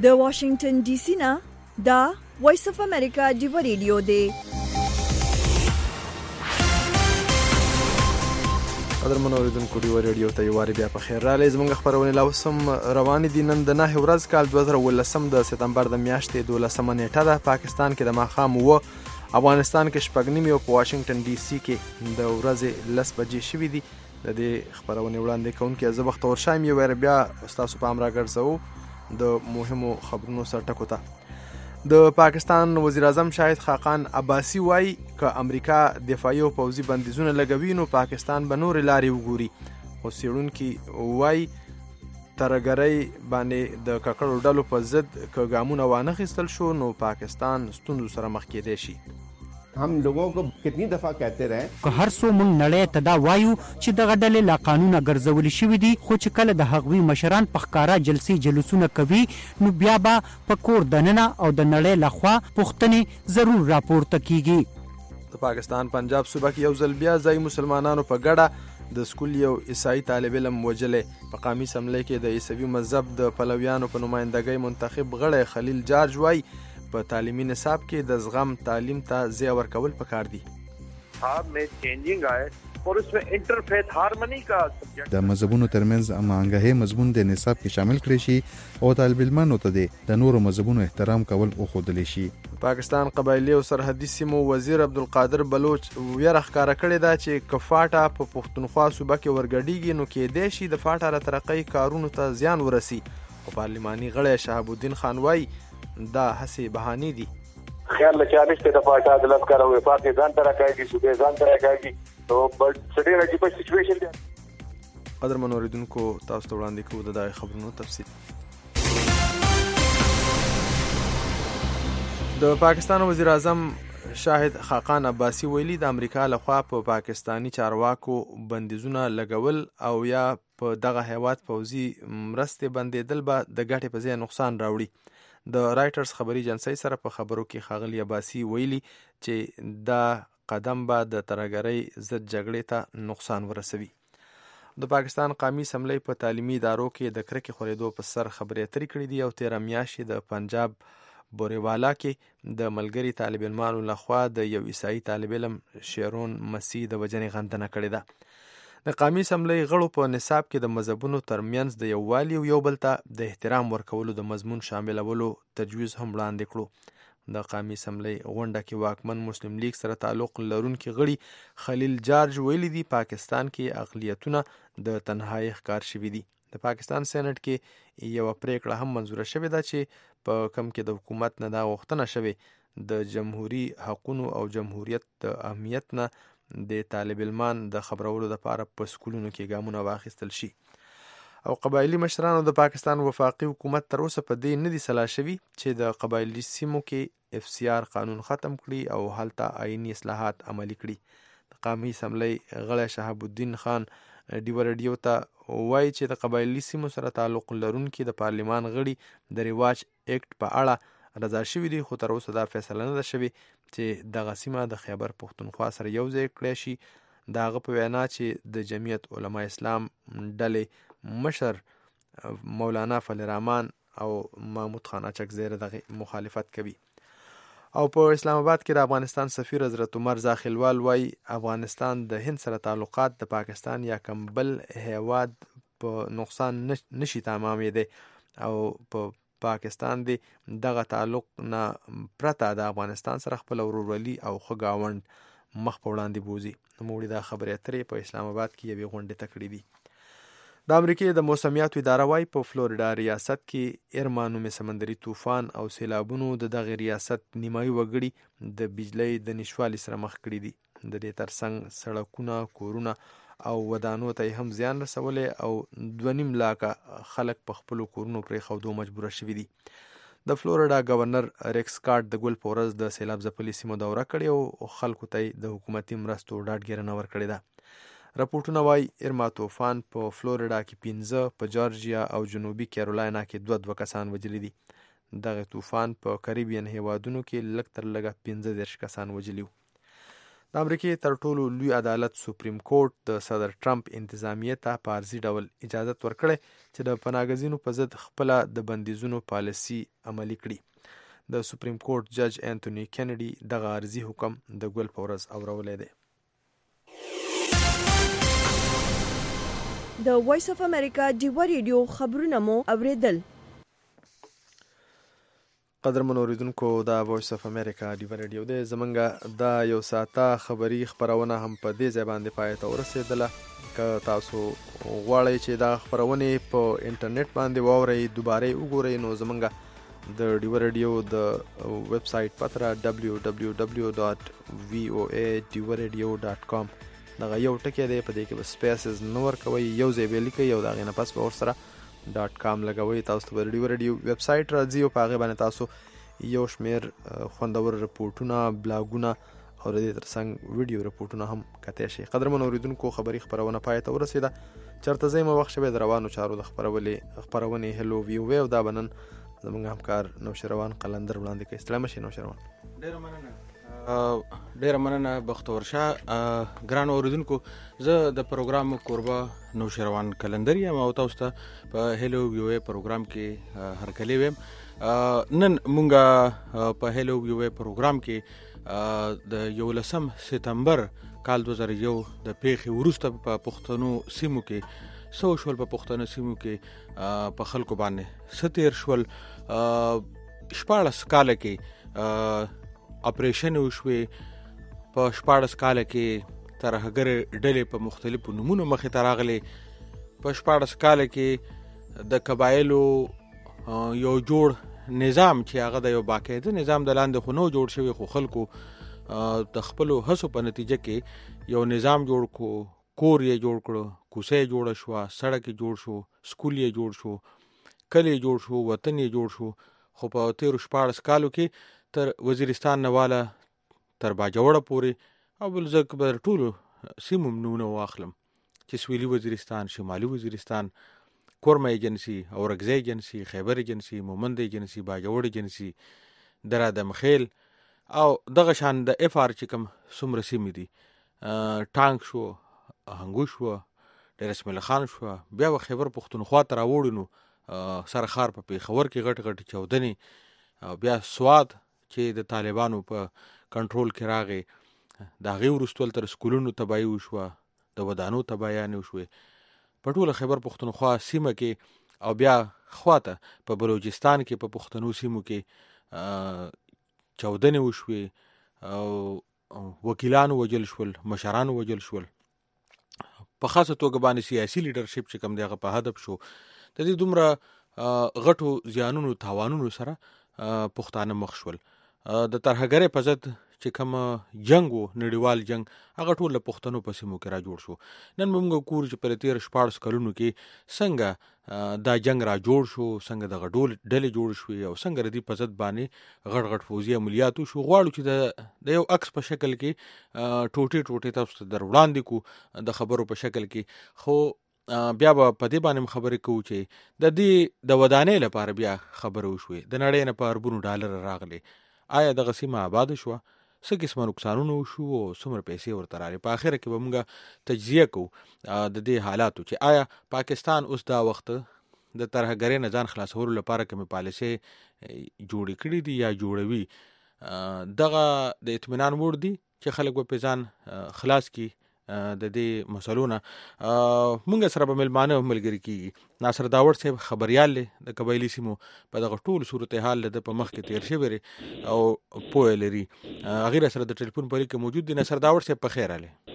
د واشنگټن ډي سي نه دا وایس اف امریکا ډیو ریډیو دی. قدرمن اوریدونکو ډیو ریډیو ته یو واری بیا په خیر راغلی. زموږ خپرونې لا اوس هم روانې دي. نن د 9 ورځ کال 2018 د سپتمبر د میاشتې 12 نیټه ده. پاکستان کې د ماښام 9، افغانستان کې 9:30 او په واشنگټن ډي سي کې د ورځې 10 بجې شوي دي. د دې خپرونې وړاندې کوونکی زه بختور شایم یو واری بیا ستاسو پام راګرځوو د مهمو خبرونو سر ټکو ته. د پاکستان وزیر اعظم شاهد خاقان عباسي وایي که امریکا دفاعي او پوځي بندیزونه لګوي نو پاکستان به نورې لارې وګوري. خو څېړونکي وایي ترهګرۍ باندې د ککړو ډلو په ضد که ګامونه وانخیستل شو نو پاکستان ستونزو سره مخ کېدی شي. हम लोगों को कितनी दफा कहते रहे که هر څو مونږ نړۍ ته دا وایو چې دغه ډلې لا قانونه ګرځولې شوي دي، خو چې کله د هغوی مشران په ښکاره جلسې جلوسونه کوي نو بیا به په کور دننه او د نړۍ لخوا پوښتنې ضرور راپورته کیږي. د پاکستان پنجاب صوبه کې یو ځل بیا ځایي مسلمانانو په ګډه د سکول یو عیسائی طالب علم وژلی. په قومي اسمبلی کې د عیسوي مذهب د پلویانو په نمایندګۍ منتخب غړی خلیل جارج وایي په تعلیمي نصاب کې د زغم تعلیم ته ځای ورکول پکار دي. में चेंजिंग आए और उसमें इंटरफेथ हार्मनी का सब्जेक्ट د مذهبونو ترمنځ هماهنګي مضمون د نصاب کې شامل کړي شي او طالب علمانو ته د نورو مذهبونو احترام کول وښودل شي. پاکستان قبایلی او سرحدي سیمو وزیر عبدالقادر بلوچ ویره ښکاره کړې ده چې که فاټا په پښتونخوا صوبه کې ورګډیږي نو کېدای شي د فاټا له ترقۍ کارونو ته زیان ورسي. خو پارلماني غړی شهاب الدین خان وایي دا هسې بهانې دي. خیال لچانش ته د پاټا د لس کار وې پاتې ځان تر راکایږي صوبې ځان تر راکایږي نو بل سړي راځي په سچويشن دی. قدرمن اوریدونکو تاسو ته وړاندې کوو د دغه خبرونو تفصیل. د پاکستان وزیر اعظم شاهد خاقان عباسي ویلي د امریکا لخوا په پاکستانی چارواکو بندیزونه لګول او یا په دغه هیواد پوځي مرستې بندیدل به د ګټې په ځای نقصان راوړي. د رایټرز خبري ایجنسی سره په خبرو کې ښاغلي عباسي ویلي چې دا قدم به د ترهګرۍ ضد جګړې ته نقصان ورسوي. د پاکستان قومي اسمبلی په تعلیمي ادارو کې د کرکې خورېدو په سر خبرې اترې کړې دي او 13 میاشتې د پنجاب بوریوالا کې د ملګري طالب علمانو لخوا د یو عیسائی طالب علم شیرون مسیح د وژنې غندنه کړې ده. د قومي اسمبلی غړو په نصاب کې د مذهبونو ترمنځ د یووالي او یو بل ته د احترام ورکولو د مضمون شاملولو تجویز هم وړاندې کړو. د قومي اسمبلی غونډه کې واکمن مسلم لیگ سره تعلق لرونکي غړي خلیل جارج ویلي دي پاکستان کې اقلیتونه د تنهایی ښکار شوي دي. د پاکستان سېنات کې یو پریکړه هم منظوره شوې ده چې په کم کې د حکومت نه دا غوښتنه شوې د جمهوری حقوقو او جمهوریت د اهمیت نه د طالب علمان د خبرولو لپاره په سکولونو کې ګامونه واخیستل شي. او قبایلی مشرانو د پاکستان وفاقي حکومت تر اوسه په دې نه دي سلا شوي چې د قبایلی سیمو کې FCR قانون ختم کړي او هلته آئینی اصلاحات عملي کړي. د قومي اسمبلی غړی شهاب الدین خان ډیو ریډیو ته وایي چې د قبایلی سیمو سره تعلق لرونکي د پارلمان غړي د رواج اکټ په اړه رضا شوي دي، خو تر اوسه دا فیصله نه ده شوې چې دغه سیمه د خیبر پښتونخوا سره یو ځای کړی شي. د هغه په وینا چې د جمعیت علما اسلام ډلې مشر مولانا فضل الرحمن او محمود خان اچکزی دغه مخالفت کوي. او په اسلام آباد کې د افغانستان سفیر حضرت عمر زاخیلوال وایي افغانستان د هند سره تعلقات د پاکستان یا کوم بل هیواد په نقصان نشي تمامېدی او په پاکستان دی دغه تعلق نه پرته د افغانستان سره خپل ورورولي او ښه ګاونډ مخ په وړاندې بوزي. نوموړي دا خبرې اترې په اسلام آباد کې یوې غونډې ته کړې دي. د امریکې د موسمیاتو اداره وایي په فلوریډا ریاست کې ایرما نومې سمندري طوفان او سیلابونو د دغه ریاست نیمایي وګړي د بجلۍ د نشتوالي سره مخ کړي دي. د دې ترڅنګ سړکونه، کورونه او ودانو ته هم زیان رسولی او 2.5 لاکه خلک په خپلو کورونو پرېښودو مجبوره شوي دي. د فلوریډا گورنر ریکس سکاټ د ګل په ورځ د سیلاب ځپلې سیمو دوره کړې او خلکو ته د حکومتي مرستو ډاډګیرنه ورکړې ده. راپورټونه وایي ایرما طوفان په فلوریډا کې 15، په جورجیا او جنوبي کیرولینا کې 2 کسان وژلي دي. دغه طوفان په کریبین هیوادونو کې لږ تر لږه 15 کسان وژلي وو. د امریکای تر ټولو لوی عدالت سپریم کورټ د صدر ټرمپ انتظامیه ته په عرضي ډول اجازه ورکړې چې د پناهګزینو په ضد خپل د بندیزونو پالیسي عملي کړي. د سپریم کورټ جج انټونی کینیډي دغه عرضي حکم د ګل په ورځ اورولې دی. د وایس اف امریکا ډیوا ریډیو خبرونه مو اوریدل. قدرمن اوریدونکو د وایس اف امریکا ډیوا ریډیو د زمونږ د یو ساعته خبری خبرونه هم په دې ځای باندې پای ته ورسېدله. که تاسو غواړئ چې دا خبرونه په انټرنیټ باندې واورئ دوباره وګورئ نو زمونږ د ډیوا ریډیو د ویب سټ پته www.voadiwaradio.com دغه یو ټکی دی، په دې کې به سپیسز نه ورکوئ، یو ځای به لیکئ او د هغې نه پس به ورسره .com لګوئ. تاسو ته ډیوا ریډیو ویب سټ راځي او په هغې باندې تاسو یو شمیر خوندور رپورټونه، بلاګونه او د دې ترڅنګ ویډیو رپورټونه هم کتلی شي. قدرمن اوریدونکو خبري خبرونه پای ته ورسېده. چېرته ځئ مه وخت شوی د روانو چارو د خپرونې هلو ویو او دا به نن زموږ همکار نوشیروان قلندر وړاندې کوي. ستړی مه شئ نوشیروان. ډیره مننه بختور شاه. ګران اوریدونکو، زه د پروګرام کوربه نوشیروان قلندر یم او تاسو ته په هلو ویو پروګرام کې هرکلی ویم. نن مونږه په هلو ویو پروګرام کې د 11 سپتمبر کال 2001 د پیښې وروسته په پښتنو سیمو کې سوشل په پښتنو سیمو کې په خلکو باندې ستیر شول. 14 کال کې اپریشن وشوي. په 14 کال کې ترهګر ډلې په مختلفو نمونو مخې ته راغلي. په 14 کال کې د قبایلو یو جوړ نظام چې هغه د یو باقاعده نظام د لاندې خو نو جوړ شوی، خو خلکو د خپلو هڅو په نتیجه کې یو نظام جوړ کو. کور یې جوړ کړو، کوڅه یې جوړه شوه، سړک یې جوړ شو، سکول یې جوړ شو، کلی یې جوړ شو، وطن یې جوړ شو. خو په تیرو 14 کالو کې تر وزیرستان نه والا تر باجوړه پورې او بل زه به ټولو سیمو نومونه واخلم چې سویلي وزیرستان، شمالي وزیرستان، کورمه ایجنسي، اورګزی ایجنسي، خیبر ایجنسي، مومند ایجنسي، باجوړ ایجنسي، درادم خیل او دغه شان د اف آر چې کوم څومره سیمې دي، ټانک شو، هنګو شو، ډیر اسماعیل خان شو، بیا به خیبر پښتونخوا ته راوړو نو سرخار په پېښور کې غټ غټ چاودنې او بیا سوات چې د طالبانو په کنټرول کې راغی. د هغې وروسته تر سکولونو تباهي وشوه، د ودانو تباهیانې وشوې په ټوله خیبر پښتونخوا سیمه کې. او بیا خواته په بلوچستان کې په پښتنو سیمو کې چاودنې وشوې او وکیلانو وجل شول، مشرانو وجل شول. په خاصه توګه باندې سیاسي لیډرشپ چې کوم دی هغه په هدف شو. د دې دومره غټو زیانونو تاوانونو سره پښتانه مخ شول. د ترهګرۍ په ضد چې کوم جنگ و، نړیوال جنگ، هغه ټول له پښتنو په سیمو کې را جوړ شو. نن موږ ګورو چې په تیر 14 کلونو کې څنګه دا جنگ را جوړ شو، څنګه دغه ډلې جوړ شوې او څنګه د دې په ضد باندې غټ غټ فوزي عملیات وشو. غواړو چې د یو عکس په شکل کې ټوټې ټوټې تاسو ته در وړاندې کو د خبرو په شکل کې. خو بیا به په دې باندې خبرې کوو چې د دې د ودانۍ لپاره بیا خبره وشوې، د نړۍ نه په اربونو ډالر راغلي. آیا دغه سیمه آباده شوه؟ څه قسمه نقصانونه وشو او څومره پیسې ورته راغلې؟ په اخره کې به موږ تجزیه کوو د دې حالاتو چې آیا پاکستان اوس دا وخت د ترهګرۍ نه ځان خلاصولو لپاره کومې پالیسۍ جوړې کړي دي یا جوړوي. دغه د اطمینان وړ دي چې خلک به پې ځان خلاص کړي د دې مسلو نه. مونږ سره به ملمانه ملګري کېږي. ناصر داوړ صاحب خبریال دی د قبایلي سیمو، په دغه ټول صورتحال د په مخ کې تیر شوی او پوهه لري. هغې سره د ټلیفون په لیک کې موجود دی. ناصر داوړ صاحب په خیر راغلی.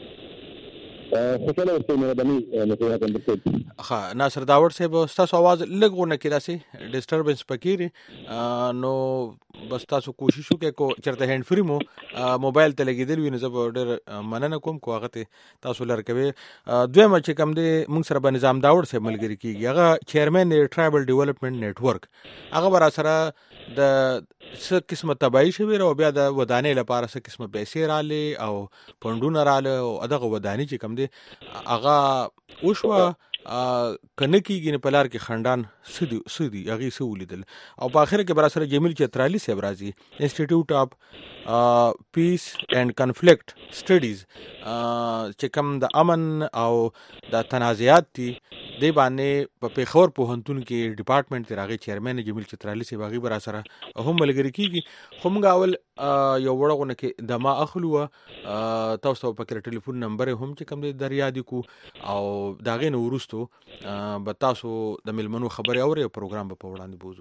خوشاله ورته مهرباني. ناصر داوړ صاحب ستاسو आवाज لږ غونه کې داسې ډسټربنس پکې نو بس تاسو کوشش وکړئ کو چېرته هینډ فري مو موبایل ته لګېدلی وي نو زه به ډېر مننه کوم کو هغه ته تاسو لر کوئ. دویمه چې کوم دی موږ سره به نظام داوړ صاحب ملګري کېږي، هغه چیرمن دی ټرایبل ډیولپمنټ نیټورک. هغه به را سره د څه قسمه تباهي شوې او بیا د ودانۍ لپاره څه قسمه پیسې رالې او فنډونه راله او دغه ودانۍ چې کوم دی هغه وشوه کنه کیږي نه پلار کې خندان سدي هغه سولیدل او په اخر کې بر سره جمیل چترالی صاحب راځي انسټیټیوټ اف پیس اینڈ کنفلیکټ سټډیز چې کوم د امن او د تنازعات دي د باندې په پیښور پوهنتون کې ډپارټمنټ راغی چیرمن جمیل چترالی صاحب هغه بر سره هم ملګری کیږي خو موږ اول یو وړغونه کې دما اخلو تاسو په ټلیفون نمبر هم چې کوم د یاد کو او داغه نو ورستو به تاسو د ملمنو خبري اوري پروګرام په وړاندې بوزو.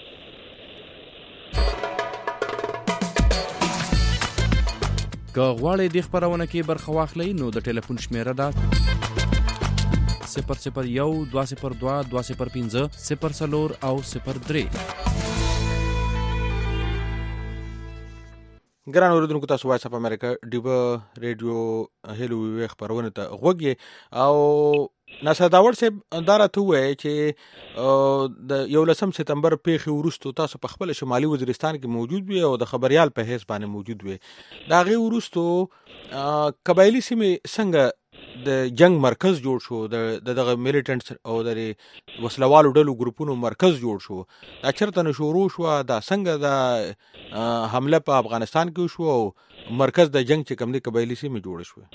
که غواړئ د خبرونه کې برخه واخلئ نو د ټلیفون شمیره ده 001 202 205 04 او 03. ګران اوریدونکو تاسو وایس اپ امریکا ډیبا ریډیو هلو وی خبرونه ته غوږی او ناصر داور صاحب دا راته وایي چې د 11 سپتمبر پیښې وروسته تاسو په خپل شمالي وزیرستان کې موجود وي او د خبريال په حیث باندې موجود وي دا غي وروسته قبایلی سیمې څنګه د جنگ مرکز جوړ شو دغه میلیټنټس او د وسلوالو ډلو ګروپونو مرکز جوړ شو دا چرته نشورو شو دا څنګه د حمله په افغانستان کې شو او مرکز د جنگ چې کوم دي قبایلی سیمې جوړ شو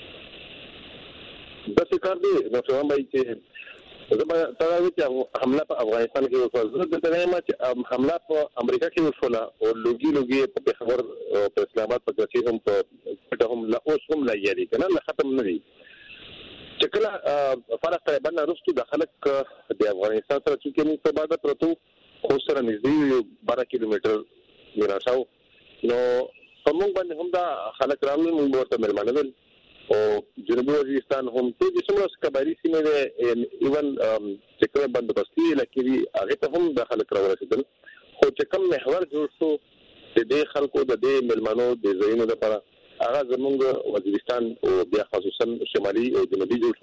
د څه دی نو څنګه وایي چې زما تاسو چې حمله په افغانستان کې وشو زه د ما چې حمله په امریکا کې وشو او لوګي په خبر په اسلام آباد په کې هم په هم لا اوس هم لا یاري کنه لا ختم نه دي چې کله فرق تقریبا رستو د خلک د افغانستان سره چې موږ په بعد پروتو خو سره نږدې 12 کیلومتر میراشاو نو موږ باندې هم دا خلک راغلي موږ ورته ملمنه او جنوبي وزیرستان هم ته د څومره قبایلی سیمې د ایون چې کوم بندوبستي لکه هغه ته هم د خلک راورسېدل خو چې کوم محور جوړ شو د دې خلکو د دې ملمنو د زینو لپاره هغه زمونږ وزیرستان او بیا خصوصا شمالي او جنوبي جوړ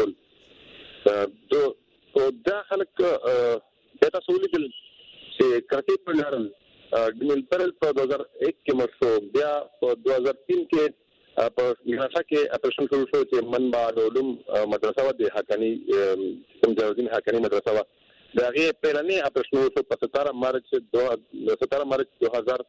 شول او دا خلک د تاسو ولیدل چې کراچۍ په لارل د ملپرل په 2001 کې مرشو بیا په 2003 کې په میراثه کې اپریشن شروع شو چې منبع علوم مدرسه و د حقانی سمجاوزین حقانی مدرسه و دا غي پرانی اپریشن شو په 17 مارچ 2003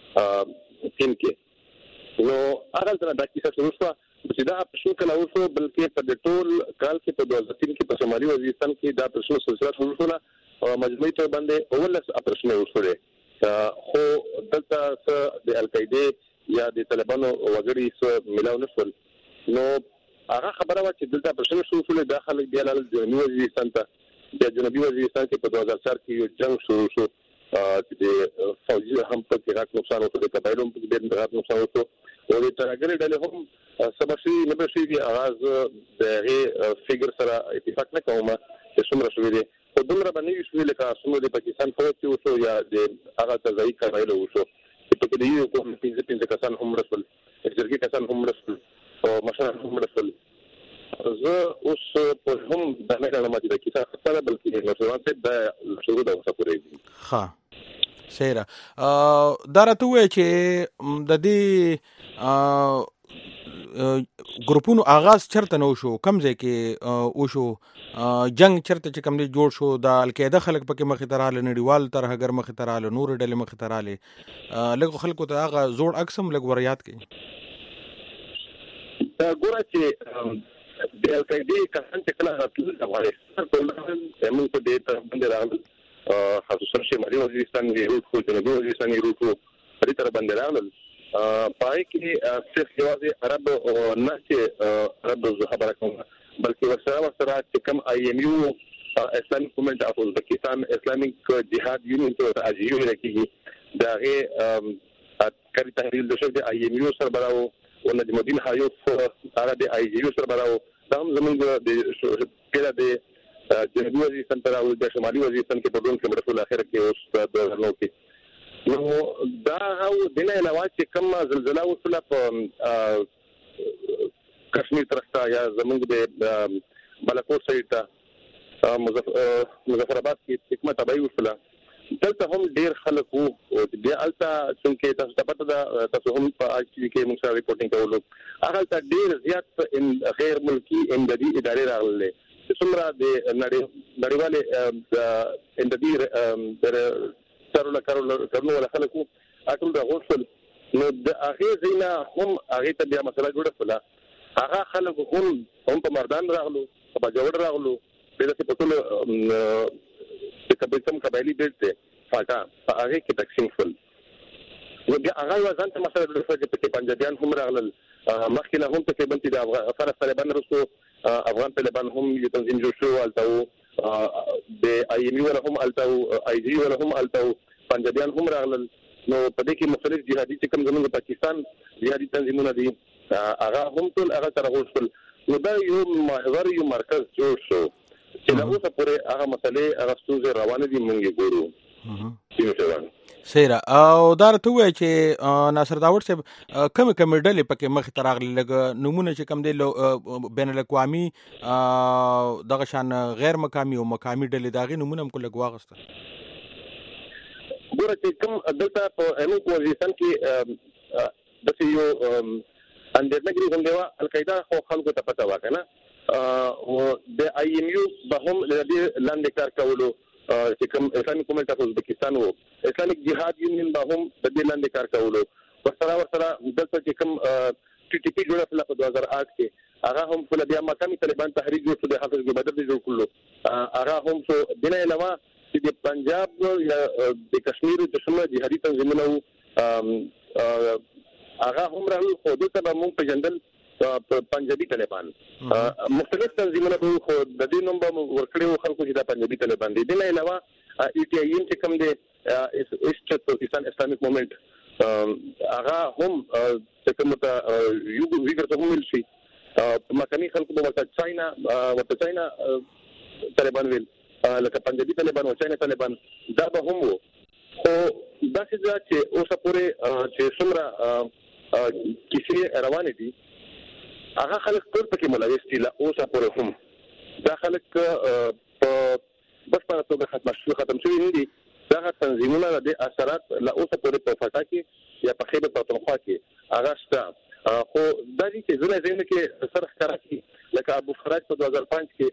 کې نو هغه څنګه د کیسه شروع شو چې دا اپریشن کله وشو بلکې په ټول کال کې په 2003 کې په شمالي وزیرستان کې دا اپریشن سلسله شروع شو او مجموعي تور باندې اول اپریشن وشو خو دلته د القاعده یا د طالبانو وګړي سره ملاو نشول نو هغه خبره وا چې دلته اپریشن شروع شو د خلک بیا لاله جنوبي وزیرستان ته د جنوبي وزیرستان کې په 2004 کې یو جنگ شروع شو چې د فوجي هم په کې راځي نقصان او د قبایلو په دې راځي نقصان او د ترګری ډلې هم سبشي نبشي د اغاز د غي فګر سره اتفاق نه کومه چې څومره شوې دي په دومره باندې شوې لکه څومره د پاکستان فوج او یا د هغه ځای قبایلو وشو په دې یو کوم 15 کسان هم رسول جرګي کسان هم رسول او مشران هم رسول زه اوس په هم د نه کلمه د کیسه خبره بلکې نو څه د شروع د اوسه پورې ها سیره دا راته وایي چې د دې ګروپونو آغاز چرته نو شو کم ځای کې او شو جنگ چرته چې کم دی جوړ شو د القاعده خلک پکې مخې ته رااله نړیوال تر هغه مخې ته رااله نور ډلې مخې ته رااله لږ خلکو ته هغه زوړ اقسم لږ وريات کوي دا ګوره چې د القاعده کسان چې کله راتلل د افغانستان په لاره موږ په دې ته باندې راغلل خصوصا شمالي وزیرستان دی او جنوبي وزیرستان دی په دې تر باندې راغلل پای کې صرف یوازې عرب او نه چې عرب خبره کوم بلکې ورسره چې کوم آی ایم یو اسلامي موومنت اف ازبکستان اسلامیک جهاد یونین ته اجیو لکه دا غي کاری تحلیل د شو د آی ایم یو سربراو او نجم الدین حیوف هغه د آی جی یو سربراو دا هم زموږ د پیدا د جنوبي وزیرستان تر او د شمالي وزیرستان کې په ډول کې مرسول اخر کې اوس د نو کې نو دا او دنه علاوه چې کوم زلزلہ وصله په کشمیر طرفته یا زموږ د بالاکوټ سایډ ته مظفر آباد کې حکومت تبعی وصله دلته هم ډیر خلک وو او بیا الته څنګه تاسو ته پته ده تاسو هم په اچ ټي کې موږ سره ریپورتینګ کولو هغه ته ډیر زیات غیر ملکی امدادي ادارې راغلي څومره د نړیوالې اندبي کارونه ولا خلکو اټول راغوښتل نو د هغه زینا هم هغه ته بیا مسله جوړه کړه هغه خلکو هم په مردان راغلو په جوړ راغلو د څه په ټول کبیتم قبایلی بیلته فاټا هغه کې تقسیم شول نو بیا هغه ځان ته مسله جوړه کړه چې پنجابیان هم راغلل مخکې نه هم تقریبا چې د افغان طالبان رسو افغان طالبان هم یو تنظیم جوړ شو التاو د آیمی ولا هم التاو آی جی ولا هم التاو پنجابیان هم راغلل نو په دې کې مختلف جهادي چې کوم زموږ پاکستان جهادي تنظیمونه دي هغه هم ټول هغه سره غوښتل نو دا یو مرکز جوړ شو چې له اوسه پورې هغه مسلې هغه ستونزې روانې دي موږ یې ګورو سیره او دا ته وایي چې ناصر داوود صاحب کوم ډلې پکې مخ ته راغلي لګ نمونه چې کوم دی بین الاقوامي دغه شان غیر مقامي او مقامي ډلې داغي نمونه هم کله واغسته ګوره چې کوم دلته په امو پوزیشن کې د یو اندرنګري هم دی القاعده خو خلکو ته پته واکنه او د آی ایم یو به هم لاندې کار کولو چې کوم اسلامي کومنټ اف ازبکستان وو اسلامیک جهاد یونین به هم د دې لاندې کار کولو ورسره دلته چې کوم ټي ټي پی جوړه په 2008 کې هغه هم په بیا مقامي طالبان تحریک جوړ شو د حافظ بدر دې جوړ کړلو هغه هم څو دنه علاوه چې د پنجاب یا د کشمیر د شمال جهادي تنظیمونه هغه هم راغلي خو دلته به مونږ پیژندل پنجابي طالبان مختلف تنظیمونه خو د دې نوم به ورکړیو خلکو چې د پنجابي طالبان دي دنه علاوه ای ټي آی چې کوم دی ایست پاکستان اسلامیک موومېنټ هغه هم چې کوم ته یو ویګر ته هم شي مکاني خلکو به ورته چاینا طالبان ویل لکه پنجابي طالبان او چاینا طالبان دا به هم وو خو دا چې اوسه پورې چې څومره کیسې روانې دي هغه خلک ټول پکې ملوث دي لا اوسه پورې هم دا خلک په بس په توګه ختم شوي نه دي دا تنظیمونه د اثرات لا اوسه پورې په فاټا کې یا په خیبر پختونخوا کې هغه شته خو دا دي چې زونه کې سره ښکارا کی لکه ابو فراج په 2005 کې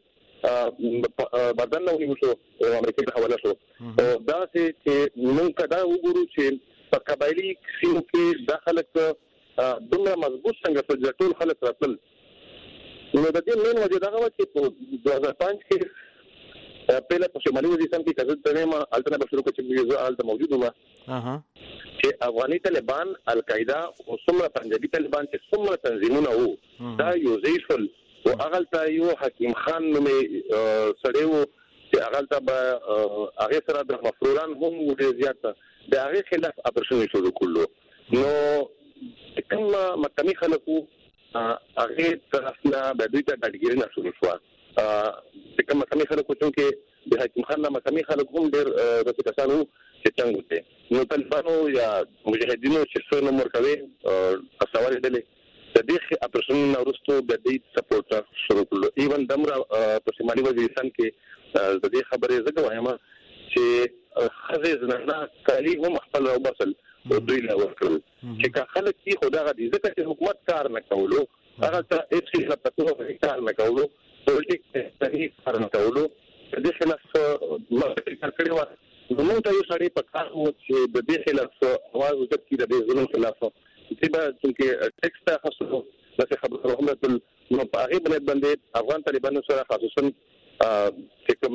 بدن نو نیوسو امریکا ته حواله شو دا چې موږ دا وګورو چې په قبایلی سیمو کې داخله دومره مضبوط څنګه په ټول خلک راتل نو د دې مين وجه دا و چې په 2005 کې پهله په شمالي وزیرستان کې کزت تنه الټرنیټ شروع کړ چې یو حالت موجود و چې افغاني طالبان القاعده او څومره پنجابي طالبان چې څومره تنظیمونه وو دا یو ځایفل او اغلطه یو حکیم خان نومې سړیو چې اغلطه به هغه سره د مفروران هم ډیر زیات د هغه خلاف اپریشن شروع کړلو نو کوم مقامي خلکو هغه طرفنا د دوی ته ډاډګیري نه شروع شو کوم مقامي خلکو چې د حکیم خان مقامي خلکو هم ډیر د کسانو چې څنګه وته نو طالبانو یا مجاهدینو چې څو نمبر کوي اسوارې دلې د دې اپریشن نورستو د دې سپورټ شروع کړو ایون دمر په شمالي وزیرستان کې د دې خبرې زګ وایم چې خزې زنانه کالي هم خپل وبسل دوی له ورکړل چې خلک یې خدای غدي ځکه چې حکومت کار نه کولو هغه ته هیڅ څه پتو کار نه کولو پولیټیک صحیح کار نه کولو د خلاف کار کړی و نو ته یو سړی په کار وو چې د دې خلاف आवाज وکړي د دې ظلم خلاف چې به چې ټیکسټ خاصو د خبرو هم نو په هغه باندې افغان طالبانو سره خصوصا چې کوم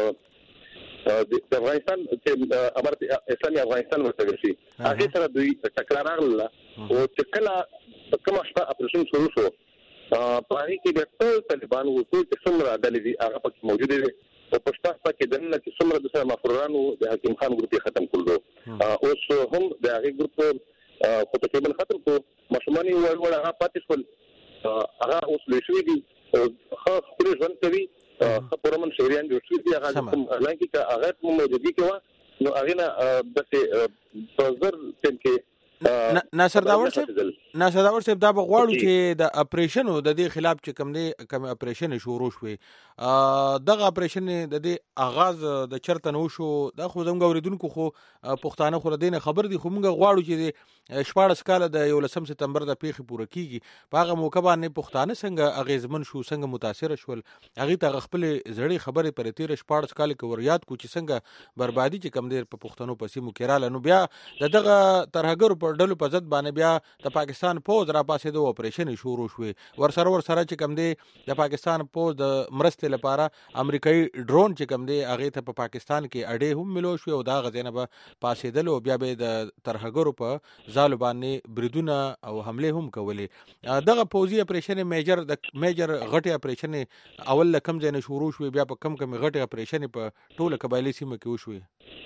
د افغانستان چې امارت اسلامي افغانستان ورته شي هغه سره دوی تکرار راغله او چې کله کوم شپه اپریشن شروع شو په هغه کې د طالبان وو چې څومره دلې هغه پکې موجود دي او په شپه کې دنه چې څومره د مفرورانو د حکیم خان ګروپ ختم کړو اوس هم د هغه ګروپ خو تقریبا ختم کو مشماني ول هغه پاتې شول هغه اوس لشي دي خو خپل ژوند کوي خبرمن شهريان جوړ شي هغه کوم لکه هغه موجودي کې نو هغه نه د زر تم کې ناصر داور صاحب دا بغواړو چې د اپریشن د دې خلاف چې کوم اپریشن شروع شوی دغه اپریشن د دې آغاز د چرته نو شو دا خو زموږ اوریدونکو خو پښتانه خو دینه خبر دي خو موږ غواړو چې 14 کال د 11 سپتمبر د پیښې پوره کیږي په هغه موقع باندې پښتانه څنګه اغیزمن شو څنګه متاثر شول هغه ته خپل زړې خبرې پر تیر 14 کال کې وریاد کو چې څنګه بربادي چې کم دیر په پښتنو پسې مکراله نو بیا دغه ترهګر په ډلو په ضد باندې بیا د پاکستان فوج را پاسې د اپریشن شروع شوی ورسره چې کم دی د پاکستان فوج د مرستې لپاره امریکایي ډرون چې کم دی هغه ته په پاکستان کې اډې هم ملو شو او دا غزنه به پاسېدل او بیا به د ترهګرو په ځالو باندې بریدونه او حمله هم کولې دغه فوجي اپریشن میجر غټي اپریشن اول کم ځای نه شروع شوی بیا په کم غټي اپریشن په ټوله قبایلی سیمه کې وشوي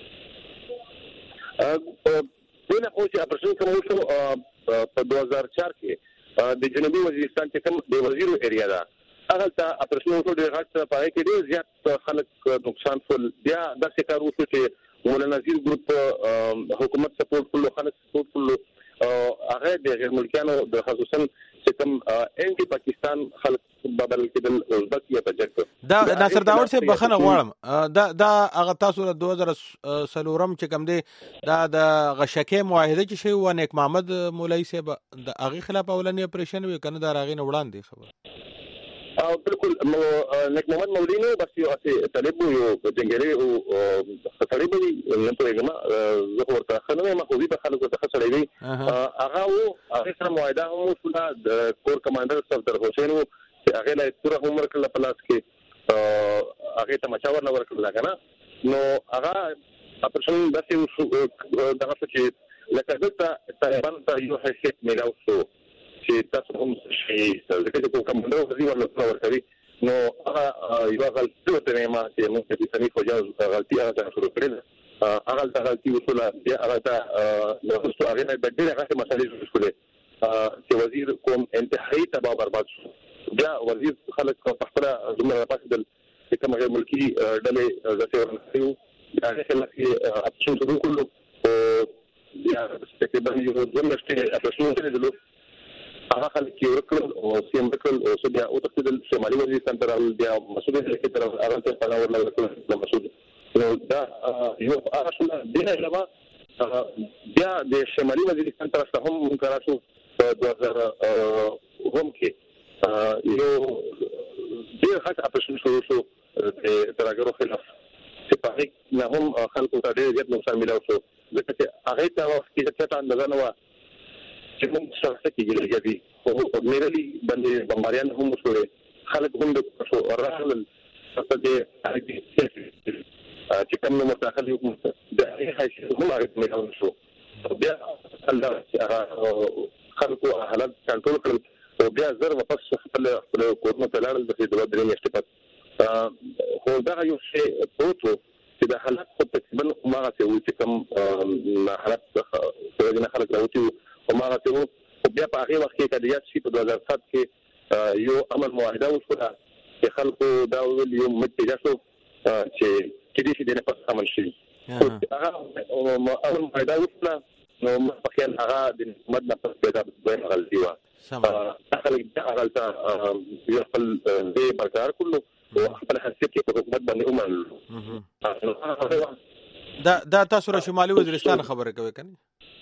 دغه خو چې اپریشن کوم وشو په 2004 کې د جنوبي وزیرستان کې کوم د وزیرو ایریا دا هغه ته اپریشن وشو د غټ پای کې ډیر زیات خلک نقصان فل بیا د څه وشو چې مولانا نذیر ګروپ حکومت سپورټ کولو خلک سپورټ کولو هغه د غیر ملکیانو د خصوصا چې کوم انټي پاکستان خلک بدل کېدل ازبک یا تجربه دا ناصر داور صاحب بخنه غواړم دا هغه تاسو له 2003 چې کوم دی دا د غشکه معاهده چې شی و نیک محمد مولوی صاحب د هغه خلاف اولنی اپریشن وی کنه دا راغی نه وړاندې خبر بالکل نیک محمد مولوی نو بس یو اسه طالب یو جنگری او خطرې به نه پوهیږم زه ورته خنوم ما خو دې په خلکو ته خسرې وی هغه هغه سره معاهده هم شوه د کور کمانډر صفدر حسین هغه له تور عمر کله پلاس کې هغه ته مشاور نه ورکړل کنه نو هغه اپریشن داسې دغه چې لکه دلته طالبان ته یو حیثیت میلاو شو چې تاسو هم شي ځکه چې کومندو غوړي ورکوي نو هغه یو غلطي وته ما چې موږ د سمې فوجا غلطي هغه شروع کړل هغه غلطي وصوله بیا هغه نو څه هغه نه بدله هغه مسالې شروع چې وزیر کوم انتهایی تباہ برباد شو بیا وزیر خلک په خپل زموږ پاتې د کوم غیر ملکی ډلې ځکه ورنځو دا خلک چې اپشن شروع کړو او بیا تقریبا یو ځمشته اپشن کړل هغه خلک چې ورکړل او سیم ورکړل او څه بیا او تقریبا شمالي وزیرستان ته راول بیا مسعود کې طرف هغه ته پناه ورکړل مسعود نو دا یو هغه شو د علاوه بیا د شمالي وزیرستان طرف ته هم مقرر شو په 2000 هم کې یو ډیر خاص اپریشن شروع شو د ترهګرو خلاف چې په هغه نه هم خلکو ته ډیر زیات نقصان ملاو شو ځکه چې هغه ته وخت کې څه اندازه نه و چې موږ څه کېږي لګي او مېرلي باندې بمباریان هم وشوړي خلک هم د شو راغلل څه دې چې کوم نو متأخر یو د هغه هم هغه مېلاو شو بیا الله خلکو حالات کنټرول کړل او بیا زر واپس خپل کورونه ته لاړل د دې درې میاشتې پات خو دا یو شی پروتو چې د حالات په تقریبا ما راته و چې کوم حالات څنګه خلک راوتی او ما راته و بیا په هغه وخت کې کډیات شي په 2007 کې یو امن معاهده وشوه چې خلکو دا ویل یو متجاسو چې کدي چې دنه په عمل شي هغه امن معاهده وشوه نو په خیال هغه د حکومت نه پس پیدا به غلطي و خلک هغه یو خپل دې برقرار کړو او خپل حیثیت په حکومت باندې ومنل دا تاسو را شمالي وزیرستان خبره کوي کنه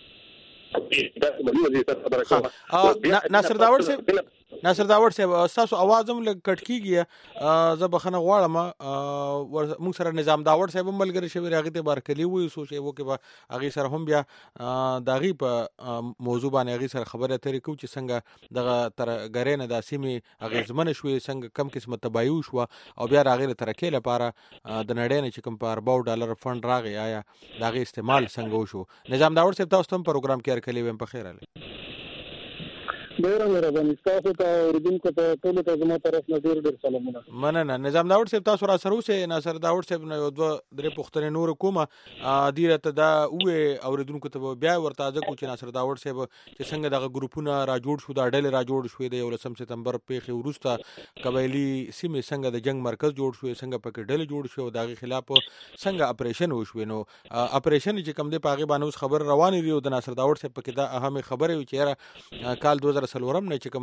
ناصر داور صاحب تاسو आवाज هم لکټ کیږي زه بخنه غواړم موږ سره نظام داور صاحب ملګری شوی راغی ته بارکلی وي سوچي وو کې هغه سره هم بیا داغي په موضوع باندې هغه سره خبره اترې کو چې څنګه دغه تر غرینه د سیمه هغه زمنه شوې څنګه کم قسمه تبایو شو او بیا راغی ترکه لپاره د نړۍ نه چې کوم په $4 فند راغی آیا دغه استعمال څنګه وشو نظام داور صاحب تاسو هم پروګرام کې کلی ویم په خیر علي ډیره مهرباني تاسو ته اوریدونکو ته ټول ته زما طرف نه ډیر سلامونه. مننه. نظام داوود صاحب تاسو را سره اوسه. ناصر داوود صاحب نو دوه درې پوښتنې نور کومه دیره ته دا وې اوریدونکو ته بیا ورته ځکه چې ناصر داوود صاحب چې څنګه دغه ګروپونه را جوړ شو دا ډلې را جوړ شوې د 11 سپتمبر پیښې وروسته قبایلی سیمې څنګه د جنگ مرکز جوړ شو څنګه پکې ډلې جوړ شو دغه خلاف څنګه اپریشن وشو. نو اپریشن چې کوم دی پاغي باندې خبر روان دی د ناصر داوود صاحب پکې دا اهم خبره وي چې کال 2003 نه چې کوم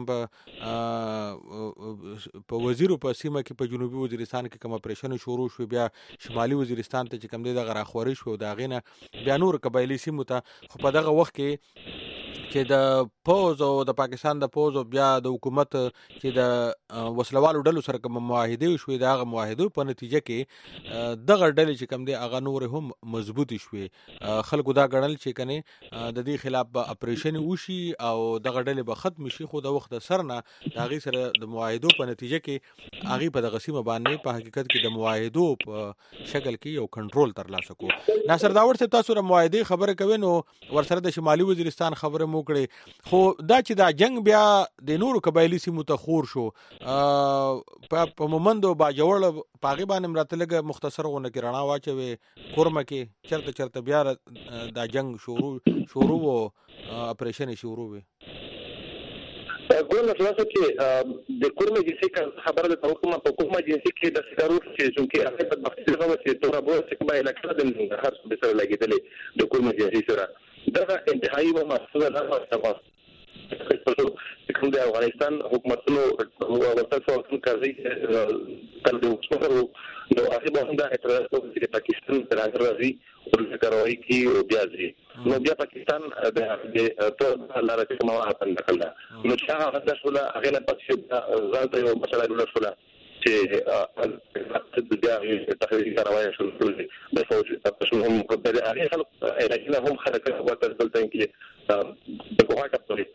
په وزیرو په سیمه کې په جنوبي وزیرستان کې کوم اپریشن شروع شو بیا شمالي وزیرستان ته چې کوم دی دغه راخوري شو دا غینه بیا نور قبایلی سیمو ته خو په دغه وخت کې چې د پوز او د پاکستان د پوز او بیا د حکومت چې د وسلوالو ډلو سره کوم معاهده شوې دا غو معاهده په نتیجه کې دغه ډلې چې کوم دی هغه نور هم مضبوطی شوې. خلکو دا غړل چې کنه د دې خلاف اپریشن وشي او دغه ډلې به ختم شي خو د وخت سره نه دا غي سره د معاهده په نتیجه کې هغه په دغه سیمه باندې په حقیقت کې د معاهده په شکل کې یو کنټرول ترلاسه کو. ناصر داوود صاحب تاسو را معاهده خبره کوي نو ورسره د شمالي وزیرستان خبره موکړي خو دا چې دا جنگ بیا د نورو قبایلی سیمو ته خور شو په مومندو با جوړ پاغي باندې مراتلګه مختصر غونه کې رڼا واچوي کورمه کې چرته بیا دا جنگ شروع او اپریشن شروع وي. ګورنه خلاصه چې د کورمه جنسي خبره د حکومت په کومه جنسي کې د سکارو چې څنګه هغه په بخښي هغه چې تورا بو چې ما علاقه د هر څه سره لګیدلې د کورمه جنسي سره دا انتهایی و محسوسه ده کوم د افغانستان حکومتونو ورته څو کوي کله د حکومت نو هغه باندې دا اعتراض کوي چې پاکستان تر هغه راځي او کاروي کوي او بیا ځي نو بیا پاکستان د ټول لاره چې ما اپن کړل نو چې هغه د شوله هغه نه پاتې ځان ته یو مسله جوړه شوله چې د بیا تحریک کاروي شروع د فوج تاسو هم مقدره هغه خلک اراده هم خلک وته دلته کې د کوه کاپټوري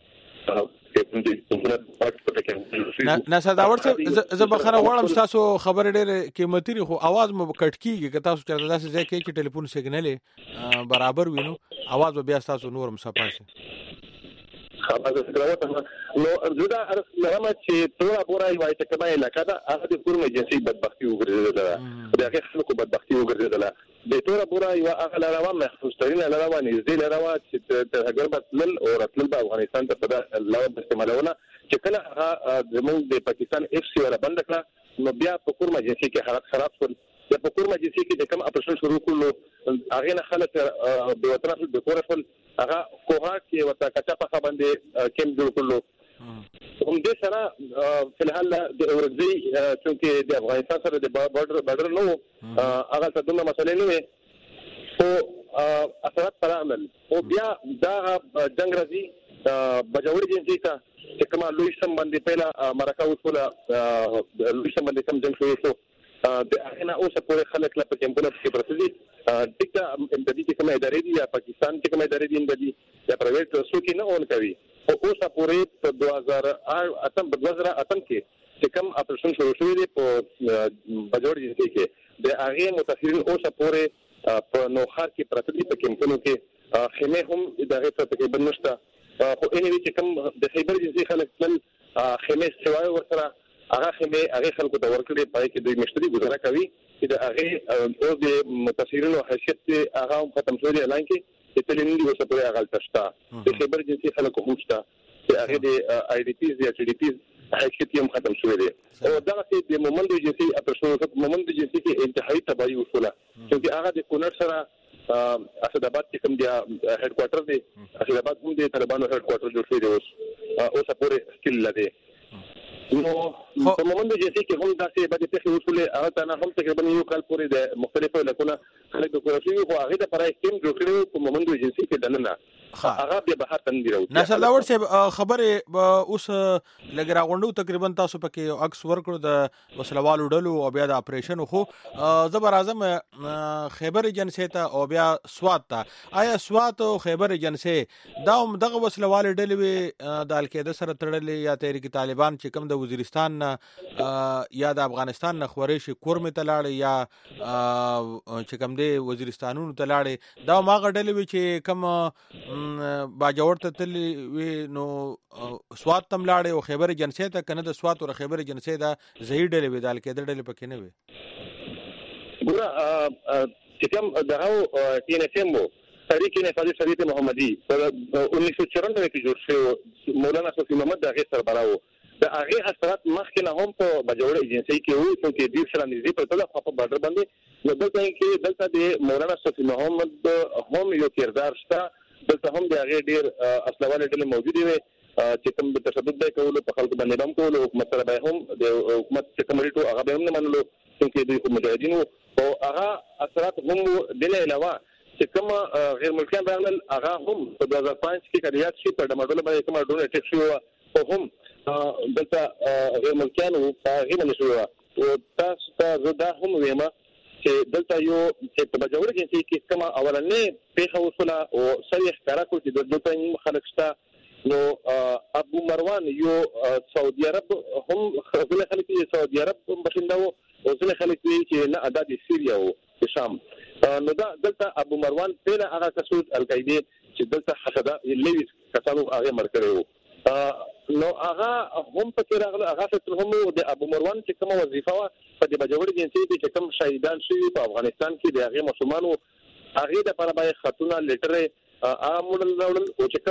ناصر داوود صاحب زه بخره غواړم تاسو خبر ډېر قیمتي خو आवाज مو کټ کیږي که تاسو چرته داسې ځای کې چې ټلیفون سیګنل برابر وینو आवाज به بیا تاسو نورم صفاشه خبره زګراوته نو زدا لرم چې تورا بورا وایي چې کما علاقه دا هغه د کورمه جنسي بدبختی وګرځیدله د هغه خلکو بدبختی وګرځیدله د تورا بورا یو هغه لرم محفوظ ترين لرم نږدې لرم چې د هغه بدل او راتل په افغانستان ته په لور استعمالونه چې کله هغه زموږ د پاکستان اف سی ولا بند کړه نو بیا په کورمه جنسي کې حالت خراب شول د پکور مجلسي کې د کوم اپریشن شروع کړو هغه نه خلک د وطن د کورفل هغه کوه کې وتا کچا په باندې کېم جوړ کړو هم دې سره په الحال د اورځي چې د افغانستان سره د بارډر نو هغه څه دومره مسلې نه وي او اثرات پر عمل او بیا دا جنگ راځي بجوړ جنسي ته چې کومه لوی سم باندې पहिला مرکه وصوله لوی سم باندې کم جنگ شوی د اخینا اوسه پورې خلک لا په کمپونه کې پرسدي ټیکا د دې کومه ادارې دي یا پاکستان کې کومه ادارې دي د دې یا پرایویټ څوک نه اون کوي او اوسه پورې په 2008 کې چې کوم اپریشن شروع شوی دی په بجوړ جنسي کې د هغه متأثرین اوسه پورې په نوخار کې پرسدي په کمپونو کې خیمه هم د هغه څخه تقریبا نشته خو اني چې کوم د خیبر جنسي خلک تل خیمه سوای ورسره هغه خلک خلکو ته ورکړي پای کې د مشتري گزاره کوي چې د هغه او د متأثرین او حیثیت هغه ختم شوی اعلان کې چې تللی دی اوسه پورې هغه تشتا د خبر جنسي خلکو همشتا چې هغه د آی ډی پیز یا ټي ډی پیز حیثیت هم ختم شوی دی او دا چې د مومند جنسي اپریشن مومند جنسي کې انتهایی تباہي وصوله چې هغه د کونړ سره اسداباد کې کوم دی هډ کوارټر دی اسداباد هم د طالبانو هډ کوارټر جوړ شوی دی اوسه پورې سکیل لري نو په مومند جنسي کې هم داسې باندې په وصوله هغه نه هم تقریبا یو کال پورې د مختلفو علاقو خلک د کوشي خو هغه د پرای ټیم جوړ کړو په مومند جنسي کې دننه هغه به هر تن دی راوځي ناصر داوود صاحب خبره اوس لګرا غونډو تقریبا تاسو پکې عکس ورکړو د وسلوالو ډلو او بیا د اپریشن خو زبر اعظم خیبر جنسي ته او بیا سوات ته آیا سوات او خیبر جنسي دا دغه وسلوال ډلې د القاعده سره تړلې یا تحریک طالبان چې کوم د وزیرستان یا د افغانستان نه خوري شي کورمه تلاړ یا چې کوم دی وزیرستانونو ته لاړې دا ماغه ډلې وي چې کوم باجوړ ته تللی وي نو سوات تم لاړې او خیبر جنسي ته کنه د سوات او خیبر جنسي دا ځای ډلې وي دال کې د ډلې پکې نه وي ګوره چې کوم دغه TNSM تحریک نهضت شریعت محمدي په 1994 کې جوړ شو مولانا صفي محمد دغه سربراو د هغه اثرات مخکې نه هم په بجوړ ایجنسی کې وو چې د سره نږدې په ټول خپل بارډر باندې نو دلته کې دلته د مولانا صفي محمد هم یو کردار شته دلته هم د هغه ډیر اصلواله ډلې موجوده وي چې کوم د تشدد د کولو په خلکو باندې هم کولو حکومت سره به هم د حکومت چې کومریټو هغه به هم نه منلو چې د مجاهدینو او هغه اثرات هم د نه علاوه چې کوم غیر ملکیان راغلل هغه هم په 2005 کې کډیات شي په ډمډول باندې کوم ډول اټیک شو او هم دلته غیر ملکیان او هغه باندې شو او تاسو ته دا هم ویما چې دلته یو چې په بجوړ کې چې کوم اولنې پیښه وسوله او صریح کارا کو چې دلته خلک شته نو ابو مروان یو سعودي عرب هم خپل خلک چې سعودي عرب بشنده وو او ځل خلک چې نه ادا د سیریا او شام نو دا دلته ابو مروان پیله هغه کسود القاعده چې دلته حسدا لوي کسانو هغه مرکړو نو هغه هم په راغله هغه څه هم د ابو مروان چې کوم وظیفه وا په د بجوړ جنسي چې کوم شهیدان شوی په افغانستان کې د هغه مسلمانانو هغه د لپاره به خاتونه لیټر امول راول او چې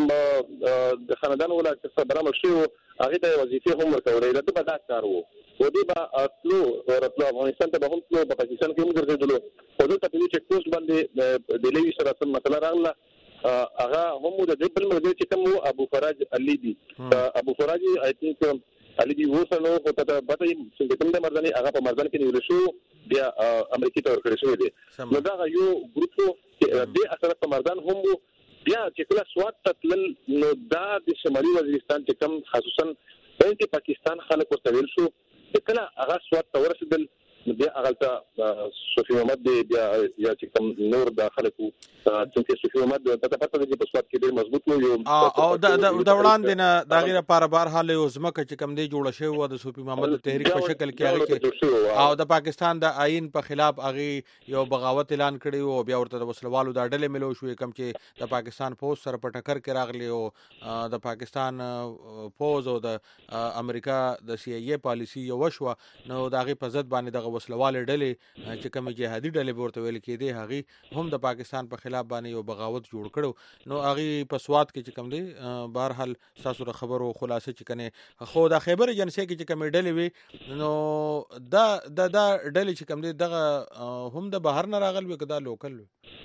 کوم د خاندان ولا څه برابر شو هغه د وظیفه هم ورکوي دا به دا کار وو و دې با اصلو ورته افغانستان ته به هم په پاکستان کې هم ګرځېدلو او دلته په چې کوست باندې د لوي سره سم مثلا راغله هغه هم د بل مرګ چې کوم ابو فراج علي دي ابو فراج آی تھنک علي دي وسنو او ته پته چې کوم د مرداني هغه په مردان کې نیول شو بیا امریکا ته ورکړل شو دي نو دا یو ګروپ چې د اثر په مردان هم بیا چې کله سوات تل نو دا د شمالي وزیرستان چې کوم خصوصا په پاکستان خلک ورته شو کله هغه سوات ته ورسېدل بیا هغه ته صفي محمد بیا یا چې کوم نور د خلکو چې صفي محمد ته پته دی په سوات کې ډېر مضبوط وو او د وړاندې نه دا غیره لپاره بهر حال یو ځمکه چې کوم دی جوړه شوی و د صفي محمد تحریک په شکل کې هغه کې او د پاکستان د آئین په خلاف هغه یو بغاوت اعلان کړی او بیا ورته د وسلوالو د ډلې ملو شو کوم چې د پاکستان فوج سره په ټکر کې راغلی او د پاکستان فوج او د امریکا د CIA پالیسی یو وشو نو د هغه په ضد باندې د وسلواله ډلې چې کوم جهادي ډلې ورته ویل کېدی هغه هم د پاکستان په خلاف باندې یو بغاوت جوړ کړو نو هغه په سوات کې چې کوم دی بهر حال تاسو خبرو خلاصه چې کنه خو د خیبر جنسي کې چې کوم ډلې وي نو دا ډلې چې کوم دی دغه هم د بهر نه راغل وي کدا لوکل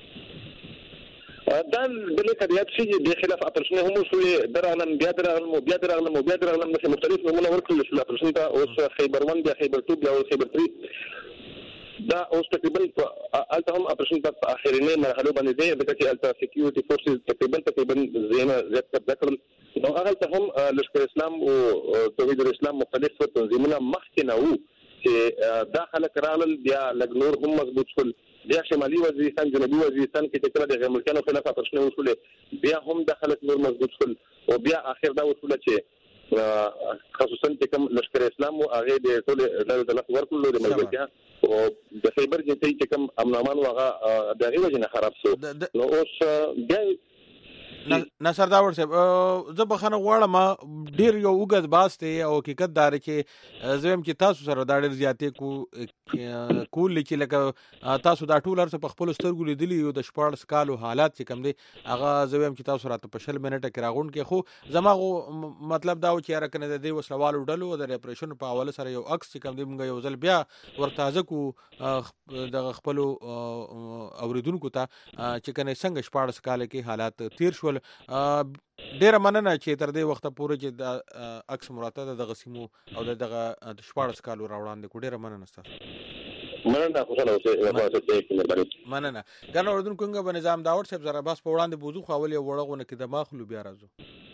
دا د کډیات چې د خلاف اپریشن هم شوې درغلم بیا درغلم مختلف نمونه ورکړل شو اپریشن ته اوس خیبر 1 بیا خیبر 2 بیا خیبر 3 دا اوس تقریبا الته هم اپریشن په اخرینه مرحله باندې دی چې الته سکیورټي فورسز تقریبا زینا زیات ذکر نو هغه ته هم لشکر اسلام او توحید الاسلام مختلف تنظیمونه مخکې نه وو چې دا خلک راغلل بیا لګنور هم مضبوط شول بیا شمالي وزیرستان جنوبي وزیرستان کې چې د غیر ملکانو خلاف اپریشن وشول بیا هم د خلک نور مضبوط شول او بیا اخر دا وشول چې خصوصا چې کوم لشکر اسلام او هغه د ټول د لږ ورکول د ملګرتیا او د خیبر چې کوم امنامان هغه دغه وجنه خراب شو نو اوس بیا نصر داور صاحب زه بخنه غواړم ډیر یو وګد باسته او حقیقت دار چې زم چې تاسو سره دا ډیر زیاتې کول چې لکه تاسو دا ټول ارڅ په خپل سترګو لیدلی یو د 14 کالو حالات چې کم دي هغه زم چې تاسو راته په شل منټه کې راغون کې خو زماغه مطلب دا و چې راکنه د دې وسلوالو ډلو د ریپریشن په حواله سره یو عکس چې کم دی موږ یو ځل بیا ورتازه کو د خپل اوریدونکو ته چې کنه څنګه 14 کال کې حالات تیر شو ډیره مننه چې تر دې وخته پورې چې د عکس مراته د غسیمو او دغه 14 کالو راوړاندې کو ډیره مننه تاسو مننه خوشاله اوسئ مننه ګنه اردن کومه په نظام داور صاحب زره بس په وړاندې بوزو خاول یو وړغونه کې د ماخلو بیا راځو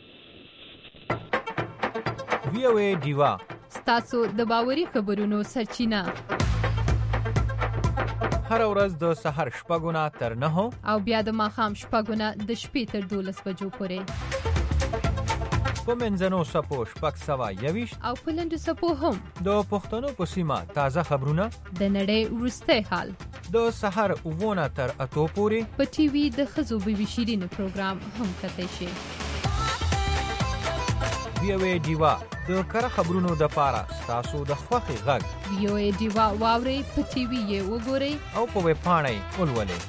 وی او ای دیوا تاسو د باوري خبرونو سرچینه هر ورځ د سحر شپږونه تر 9 او بیا د ماخام شپږونه د شپې تر 12 بجو پورې په منځنو څپو 621 او په لنډو څپو هم د پښتنو په سیمه تازه خبرونه د نړۍ وروستی حال د سحر 9 تر 8 پورې په ټي وي د ښځو بي شیرین پروګرام هم کتای شي. VOA ډیوا د کره خبرونو د پاره تاسو د خوښي غږ VOA ډیوا واوري په ټي وي یې وګورئ او په ویب پاڼه ولولئ.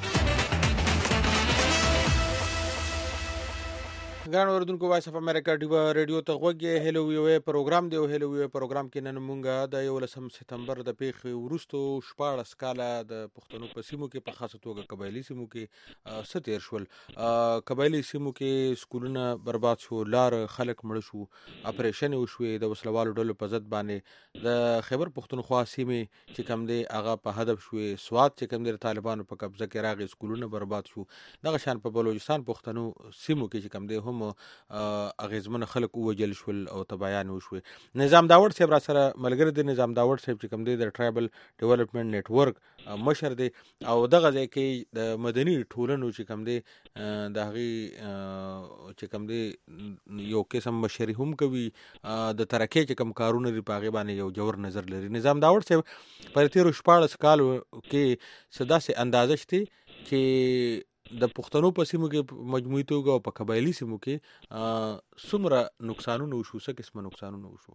ګران اوردونکو وایس اف امریکا ډیوا ریډیو ته غوږی هلو وی وی پروګرام دی. هلو وی پروګرام کې نن مونږه د 11 سپتمبر د پیښې ورستو 14 کاله د پښتنو په سیمو کې په خاصه توګه قبایلی سیمو کې ستیر شول. قبایلی سیمو کې سکولونه برباد شو، لار خلک مړ شو، اپریشن وشوي د وسلوالو ډلو په ضد باندې. د خیبر پښتونخوا سیمې چې کم دی هغه په هدف شوي، سواد چې کم دی طالبانو په قبضه کې راغی، سکولونه برباد شو. دغه شان په بلوچستان پښتنو سیمو کې چې کم دی هم اغیزمن خلک ووجل شول او تباین وشوي. نظام داوړ صاحب را سره ملګری دی. نظام داوړ صاحب چې کم دی د ټرایبل ډیولپمنٹ نیټ ورک مشر دی او دغه ځای کې د مدني ټولنو چې کم دی د هغې چې کم دی یو قسم مشري هم کوي، د ترقۍ چې کم کارونه دي په هغې باندې یو جوور نظر لري. نظام داوړ صاحب په تېرو 14 کالو کې څه داسې اندازه شته چې د پښتنو په سیمو کې مجموعي توګه او په قبایلي سیمو کې څومره نقصانونه وشو، څه قسمه نقصانونه وشو؟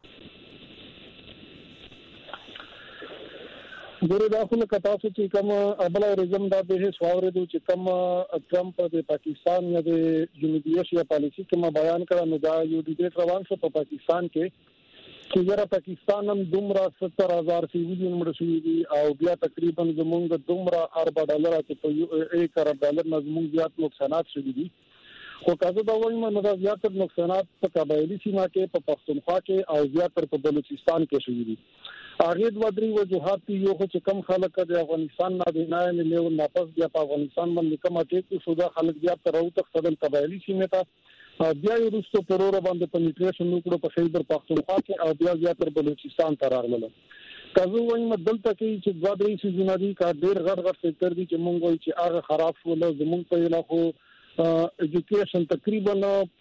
ګوره دا خو لکه تاسو چې کوم ابل اورزم دا به سواورېدو چې کوم ټرمپ د پاکستان یا د جنوبي ایشیا پالیسي کې ما بیان کړه، نو دا یو ډیبیټ روان شو په پاکستان کې چې یاره پاکستان هم دومره 70,000 سیویلین مړه شوي دي او بیا تقریبا زمونږ دومره $4 چې په $1 ارب نه زمونږ زیات نقصانات شوي دي. خو که زه دا وایم نو دا زیاتر نقصانات په قبایلي سیمه کې، په پښتونخوا کې او زیاتر په بلوچستان کې شوي دي. هغې دوه درې وجوهات دي. یو خو چې کم خلک د افغانستان نه د نایې لیو ناپس بیا په افغانستان باندې کوم اټیک وشو، دا خلک بیا تر راوتښتېدل قبایلي سیمې ته، بیا یې وروسته پروره باندې پنیټریشن وکړو په خیبر پښتونخوا کې او بیا زیاتر بلوچستان ته راغلل. که زه وایم دلته کې چې دوه درې څیزونه دي، که ډېر غټ سیکټر دي چې مونږ وایو چې هغه خراب شول. زمونږ په علاقو ایجوکیشن تقریبا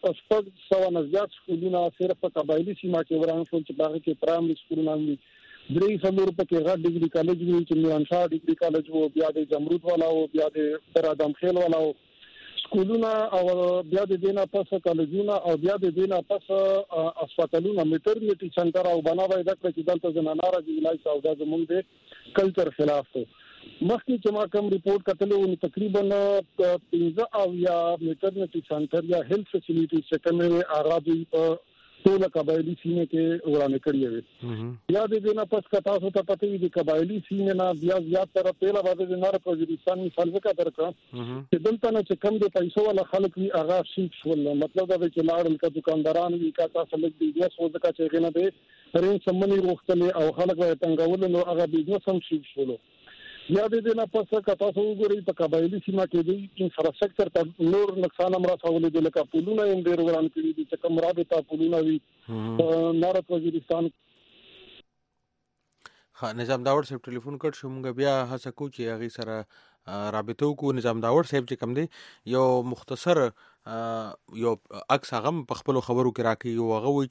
600 نه زیات سکولونه صرف په قبایلي سیمه کې وران شول چې هغه کې پرایمري سکولونه هم دي. 300 په کې غټ ډیګري کالج وي چې میرانشاه ډیګري کالج وو، بیا د جمرود والا وو، بیا د برادم خیل والا وو سکولونه او بیا د دینه پس کالجونه او بیا د دینه پس هسپتالونه میټرنیټي سنټر او بناوي دغه چې دلته زنانه راځي علاج او د زمونږ د کلچر خلاف ته. مخکې چې ما کوم ریپورت کتلو تقریبا 15 او یا میټرنیټي سنټر یا هیلث فیسیلیټي چې کومه اراضي په ټول قبایلی سیمه کې ورانه کړی وي. یا د دینه پس کتا سو ته پته وي د قبایلی سیمه نه بیا زیات تر پیله باندې د نار پروجستان مثال وکړه درکا چې دلته نه چې کم د پیسو ولا خلک وی اغا شیک شول. مطلب دا چې لاړل کا دکانداران وی کا تاسو لګ بزنس وځه چې غنه به رین سمونی وختلې او خلک وای څنګه نو هغه بزنس هم شیک شول. یا د دې نه پس کتا سو وګورئ په قبایلی سیمه کې د انفراستراکچر ته نور نقصان هم راځولې د لکه پولونه هم ډیر وران کړي دي چې کوم رابطه پولونه وی نارت وزیرستان. نظام داوړ صاحب ټلیفون کټ شو، موږ بیا هڅه کوو چې هغه سره رابطه وکړو. نظام داوړ صاحب چې کوم دی یو مختصر یو عکس هغه په خپل خبرو کې راکې یو هغه وی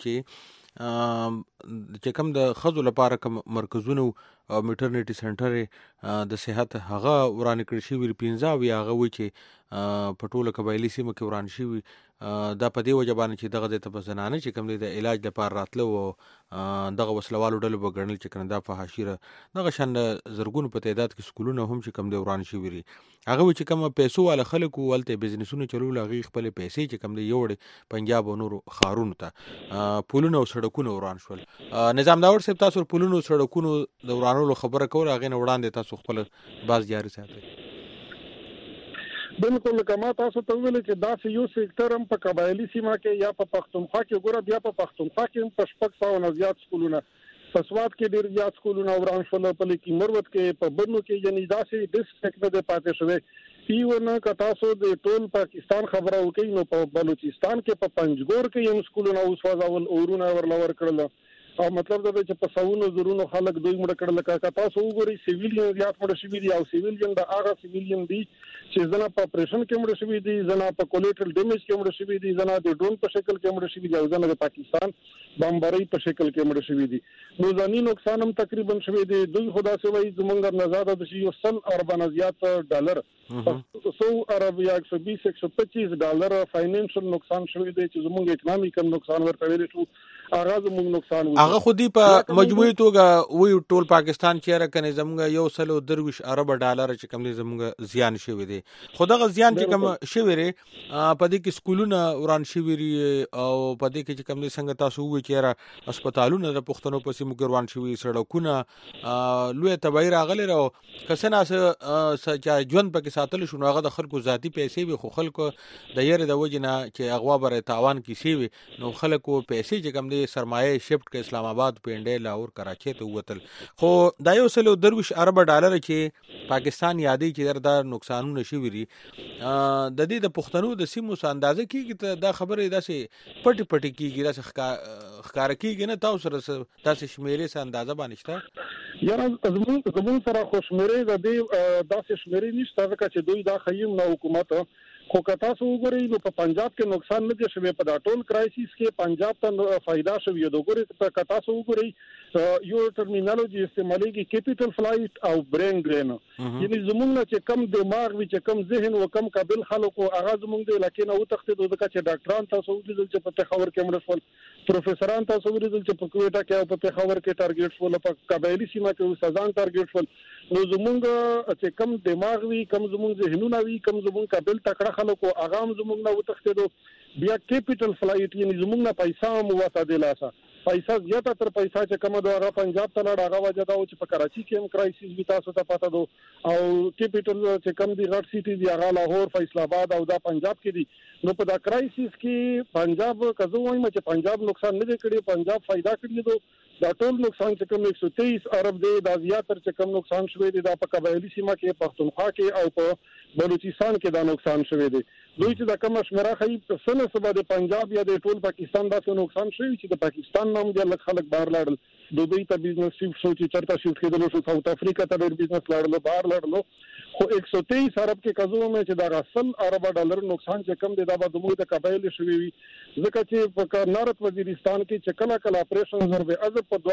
چې کوم د خزو لپاره کوم مرکزونه او میټرنیټي سنټر د صحت هغه ورانه کړی شي 15 وی هغه وی چې په ټوله قبایلی سیمه کې وران شي. دا په دې وجه باندې چې دغه د تبزنانه چې کوم د علاج لپاره راتلو او دغه وسلوالو ډلو بغړنل چې کنده په حاشیره دغه شان زرګونو په تعداد کې سکولونه هم چې کوم د وران شي وری هغه چې کوم پیسو ول خلکو ولته بزنسونه چلول هغه خپل پیسې چې کوم د یوړ پنجاب او نور خارونو ته پولونه او سړکونه وران شول. نظام داوړ صاحب تاسو پولونو او سړکونو د ورانولو خبره کوله، هغه نه وړاندې تاسو خپل باز جاری ساتئ. بالکل کما تاسو ته ویل چې دا یو سېکټر هم په قبایلی سیمه کې یا په پښتونخوا کې ګوره بیا په پښتونخوا کې هم په 600 نه زیات سکولونه، په سواد کې ډیر زیات سکولونه وران شول، په لیکي مروت کې په بدنو کې یعنی دا سي ډیسټریکټ د پاتې شوی. ایونه که تاسو د ټول پاکستان خبره وکړئ نو په بلوچستان کې په پنجګور کې یو سکولونه اوس وځول اورونه ورلور کړل، او مطلب دا چې په ساونو زرونو خلک دوی مړ کړل. لکه تاسو وګورئ سیویلین زیات مړ شوي دي او سیویلین د هغه سیویلین دي چې زنه په اپریشن کې مړ شوي دي, زنه په کولیټرل ډیمیج کې مړ شوي دي, زنه د ډرون په شکل کې مړ شوي دي او زنه د پاکستان بمباري په شکل کې مړ شوي دي. نو ځاني نقصان هم تقریبا شوي دي. دوی خدا سي وایي زمونږ نظر د شي 100 ارب زیات ډالر 100 ارب یا 120-125 ډالر فاینانشل نقصان شوی دی چې زموږ اکونومیک نقصان ورته ویل شو. هغه زموږ نقصان و. هغه خودي په مجموعي توګه وی ټول پاکستان کې راکنه زموږ 130 ارب ډالر چې کوم دي زموږ زیان شوی دی. خدغه زیان چې کوم شوی ری په دې کې سکولونه وران شوی ری او په دې کې چې کوم دي څنګه تاسو وی چې را هسپتالونه د پښتنو په سیمو کې روان شوی, سړکونه لوی تبعیر راغلی راو کسنه چې ژوند پکې ساتل شو. هغه د خلکو ذاتی پیسې به خو خلکو د یره د وجنه چې اغوا بر تاوان کیسی وي نو خلکو پیسې چې کوم دي سرمایه شفت ک اسلام آباد, پنډه, لاهور, کراچي ته وتل. خو دا 130 ارب ډالر چې پاکستان یادې چې دا نقصانونه شي وری د دې د پښتنو د سیمو اندازه کیږي. دا خبره داسې پټ پټ کیږي, داسې ښکار کیږي نه. تاسو سره داسې شمیرې سره اندازه باندې شته یا زمون سره خو شمیرې د دې داسې شمیرې نشته ځکه چې دوی دا خیم نه حکومت. خو که تاسو وګورئ نو په پنجاب کې نقصان نه دي شوی, په دا ټول کرایسیس کې پنجاب ته فائدہ شوی. د وګورئ که تاسو وګورئ یو ټرمینالوجي استعمالېږي کیپټل فلایټ او برین ډرین, یعنی زمونږ چې کم دماغ وي چې کم ذهن و کم قابل خلکو هغه زمونږ د علاقې نه وتښتېدو. ځکه چې ډاکټران تاسو ولیدل چې په پېښور کې مړه شول, پروفیسوران تاسو ولیدل چې په کوټه کې او په پېښور کې ټارګېټ شول, په قبایلي سیمه کې استادان ټارګېټ شول. نو زمونږ چې کم دماغ وي, کم زمونږ ذهنونه وي, کم زمونږ قابل تکړه خلکو هغه هم زمونږ نه وتښتېدو. بیا کیپټل فلایټ یعنی زمونږ نه پیسې هم وته د لاسه پیسې زیاته تر پیسې چې کومه د هغه پنجاب ته لاړ. هغه وجه دا و چې په کراچي کې هم کرایسیس وي, تاسو ته پته دو, او کیپټل چې کم دي غټ سیټي دي هغه لاهور, فیصل آباد او دا پنجاب کې دي. نو په دا کرایسیس کې پنجاب کزو وایم چې پنجاب نقصان نه دی کړی, پنجاب فائدہ کړی دو. دا ټول نقصان چې کوم 123 ارب دی دا زیاتر چې کوم نقصان شوی دی دا په قبایلی سیمه کې, پښتونخوا کې او په بلوچستان کې دا نقصان شوی دی. دوی چې دا کوم شمیره خي په سنه سبا د پنجاب یا د ټول پاکستان دا نقصان شوی چې د پاکستان نام د خلک بهر لاړل, دوی ته بزنس شیفټ شو چې چرته شیفټ کېدل شو, ساوث افریقا ته ډېر بزنس لاړل, بهر لاړل. خو 123 ارب کې کزو مې چې دا 100 ارب ډالر نقصان چې کم دی دا به زموږ د قبایل شوی وي. ځکه چې په نارت وزیرستان کې چې کله اپریشن ضرب عزب په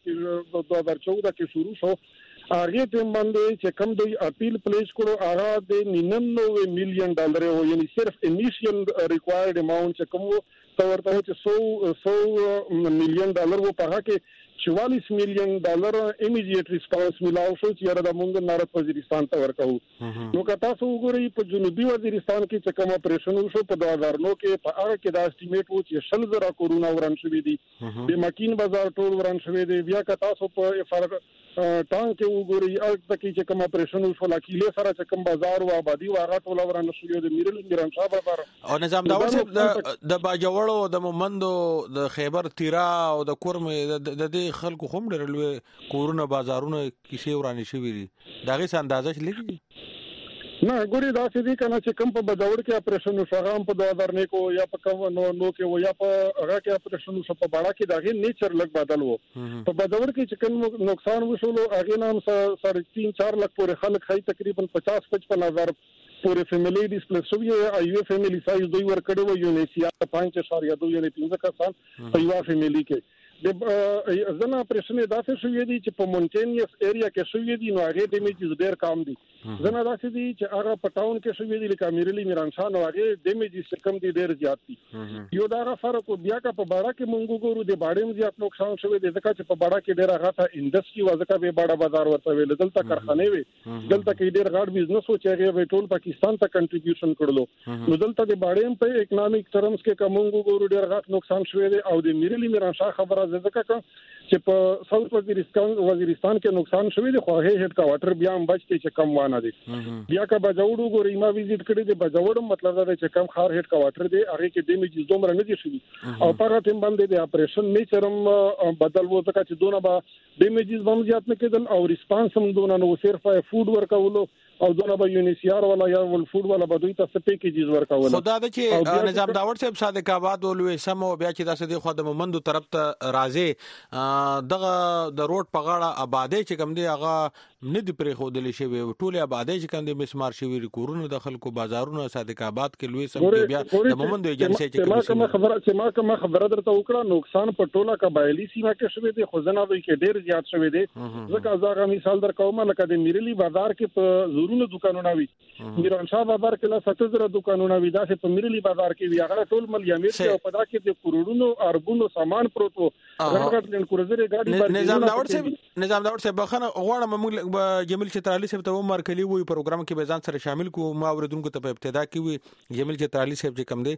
2014 کې شروع شو, هغه ټیم باندې چې کم دوی اپیل پلیس کړو هغه د 99 میلیون ډالر و, یعنی صرف انیشیل ریکوایرډ اماونت چې کوم ورته چې 100 میلیون ډالر و, په هغه کې 44 میلیون ډالر امیډیټ ریسپانس ملاو شو چې یاره د مونږ نارت وزیرستان ته ورکو. نو که تاسو وګورئ په جنوبي وزیرستان کې چې کوم اپریشن وشو په 2009 کې په هغه کې دا اسټیمیټ و چې 100,000 کورونه وران شوي دي, د مکین بازار ټول وران شوي دي. بیا که تاسو په ټانګ کې وګورئ هغه کې چې کوم اپریشن وشو لاکیله سره چې کوم بازار او آبادی و هغه ټول وران شوي دي. میران شاه بازار او نظام داور صاحب د باجوړو د مومندو د خیبر تیرا او د کورم د دې خلکو هم ډېر کورونه بازارونه کیسې ورانې شوي دي. د هغې څه اندازه لګي نه ګوري دا چې دي کنه چې کم په بجوړ کې اپریشن وشو هغه هم په 2009 کو یا په کم نو کې و یا په هغه کې اپریشن وشو په باړه کې دغه نیچر لګ بدل وو. په بجوړ کې چې کوم نقصان وشو هغه نام سره 3-4 لک پورې خلک خای تقریبا 50-55 هزار پورې فیملی ډیسپلیس شو. یو فیملی سایز دوی ور کړو یو نسیا 5.2 یعنی 15 کسان په یو فیملی کې. د زنه اپریشن داسې شوې دي چې په مونټینیس ایریا کې شوې دي, نو هغه ډیمیجز ډېر کم دي. زنه داسې دي چې هغه په ټاون کې شوې دي لکه میرلی میران شاه, نو هغه ډیمیجز کم دي, ډېر زیات دي. یو دا فرق بیا کا په باړه کې مونږ ګورو د باړې زیات نقصان شوی دی ځکه چې په باړه کې ډېر هغه ته انډستری وځکه به باړه بازار ورته ویل, دلته کارخانه وي, دلته کې ډېر غاړ بزنس و چې هغه ټول پاکستان ته کنټریبیوشن کړلو. نو دلته د باړې په اکونومیک ټرمز کې کوم ګورو ډېر غاټ نقصان شوی دی. او د میرلی میران شاه خبره ځکه چې په ساوث وزیرستان کې نقصان شوی دی, خو هغه هډ کوارټر بیا هم بچ کې چې کم وانه دي. بیا که بجوړو ګورې ما وزټ کړی دی, بجوړم مطلب دا چې کم خار هډ کوارټر دی هغه کې ډیمیجز دومره نه دي شوي. او په هغه ټیم باندې د اپریشن نیچرم بدل و ځکه چې دونه به ډیمیجز هم زیات نه کېدل او ریسپانس هم دونه نو, صرف فود ورکولو او دونه به UNHCR ولا یا ول فود ولا به دوی ته پیکیجز ورکول خدا د چې نظام داوړ صاحب صادق آباد ولوي سم او بیا چې داسې دی خو د مومندو طرف ته راځي دغه د روډ په غاړه آبادی چې کوم دی هغه نه دی پرې خودلې شوی ټول آبادی چې کوم دی مسمار شوی کورونه د خلکو بازارونه صادق آباد کې لوی سم کې بیا د مومندو ایجنسی چې ما خبره درته وکړه نقصان په ټوله قبایلی سیمه کې شوی دی خو زنه دوی کې ډیر زیات شوی دی ځکه ځکه مثال در کوم لکه د میرلی بازار کې په زورونو دکانونه وي میرانشاه بازار کې لا 7000 دکانونه وي دا چې په میرلی بازار کې وي هغه ټول مل یامیر کې په دا کې د کروڑونو اربونو سامان پروت وو هغه لن کروزر ګاډي نظام داوړ صاحب بخنه غواړم موږ جمیل چترالی صاحب ته عمر کلی وی پروګرام کې به ځان سره شامل کو ما اوریدونکو ته په ابتدا کې وی جمیل چترالی صاحب چې کوم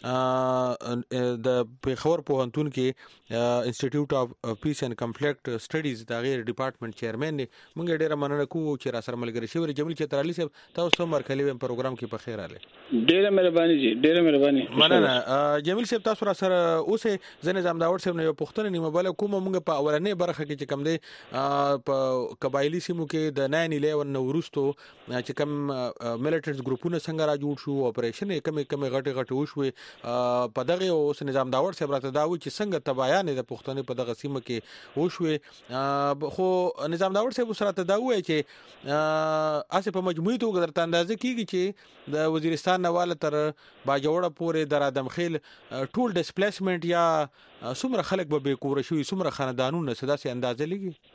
دی د پیښور پوهنتون کې انسټیټیوټ اف پیس اینڈ کنفلیکټ سټډیز دا غیر ډپارټمنټ چیرمن دی موږ ډیره مننه کوو چې را سره ملګری شوی جمیل چترالی صاحب تاسو عمر کلی وی پروګرام کې په خیر اله ډیره مهرباني جی ډیره مهرباني مننه جمیل صاحب تاسو را سره اوسه ځنه نظام داوړ صاحب نه یو پښتنه نیمه بل کوم موږ په اولنې برخه کې چې کوم دی په قبایلی سیمو کې د 9/11 نو ورستو چې کوم ملیټنټس ګروپونه څنګه را جوړ شو اپریشن کم غټ وشوي په دغه اوس نظام داوړ صاحب راته دا و چې څنګه تباین د پښتنې په دغه سیمه کې وشوي خو نظام داوړ صاحب سره ته دا وایي چې اسه په مجموعي توګه درته اندازه کیږي چې د وزیرستان نواله تر باجوړه پورې در ادم خیل ټول ډیسپلیسمنت یا څومره خلک به کور شوي څومره خاندانونه سدا سي اندازه لګي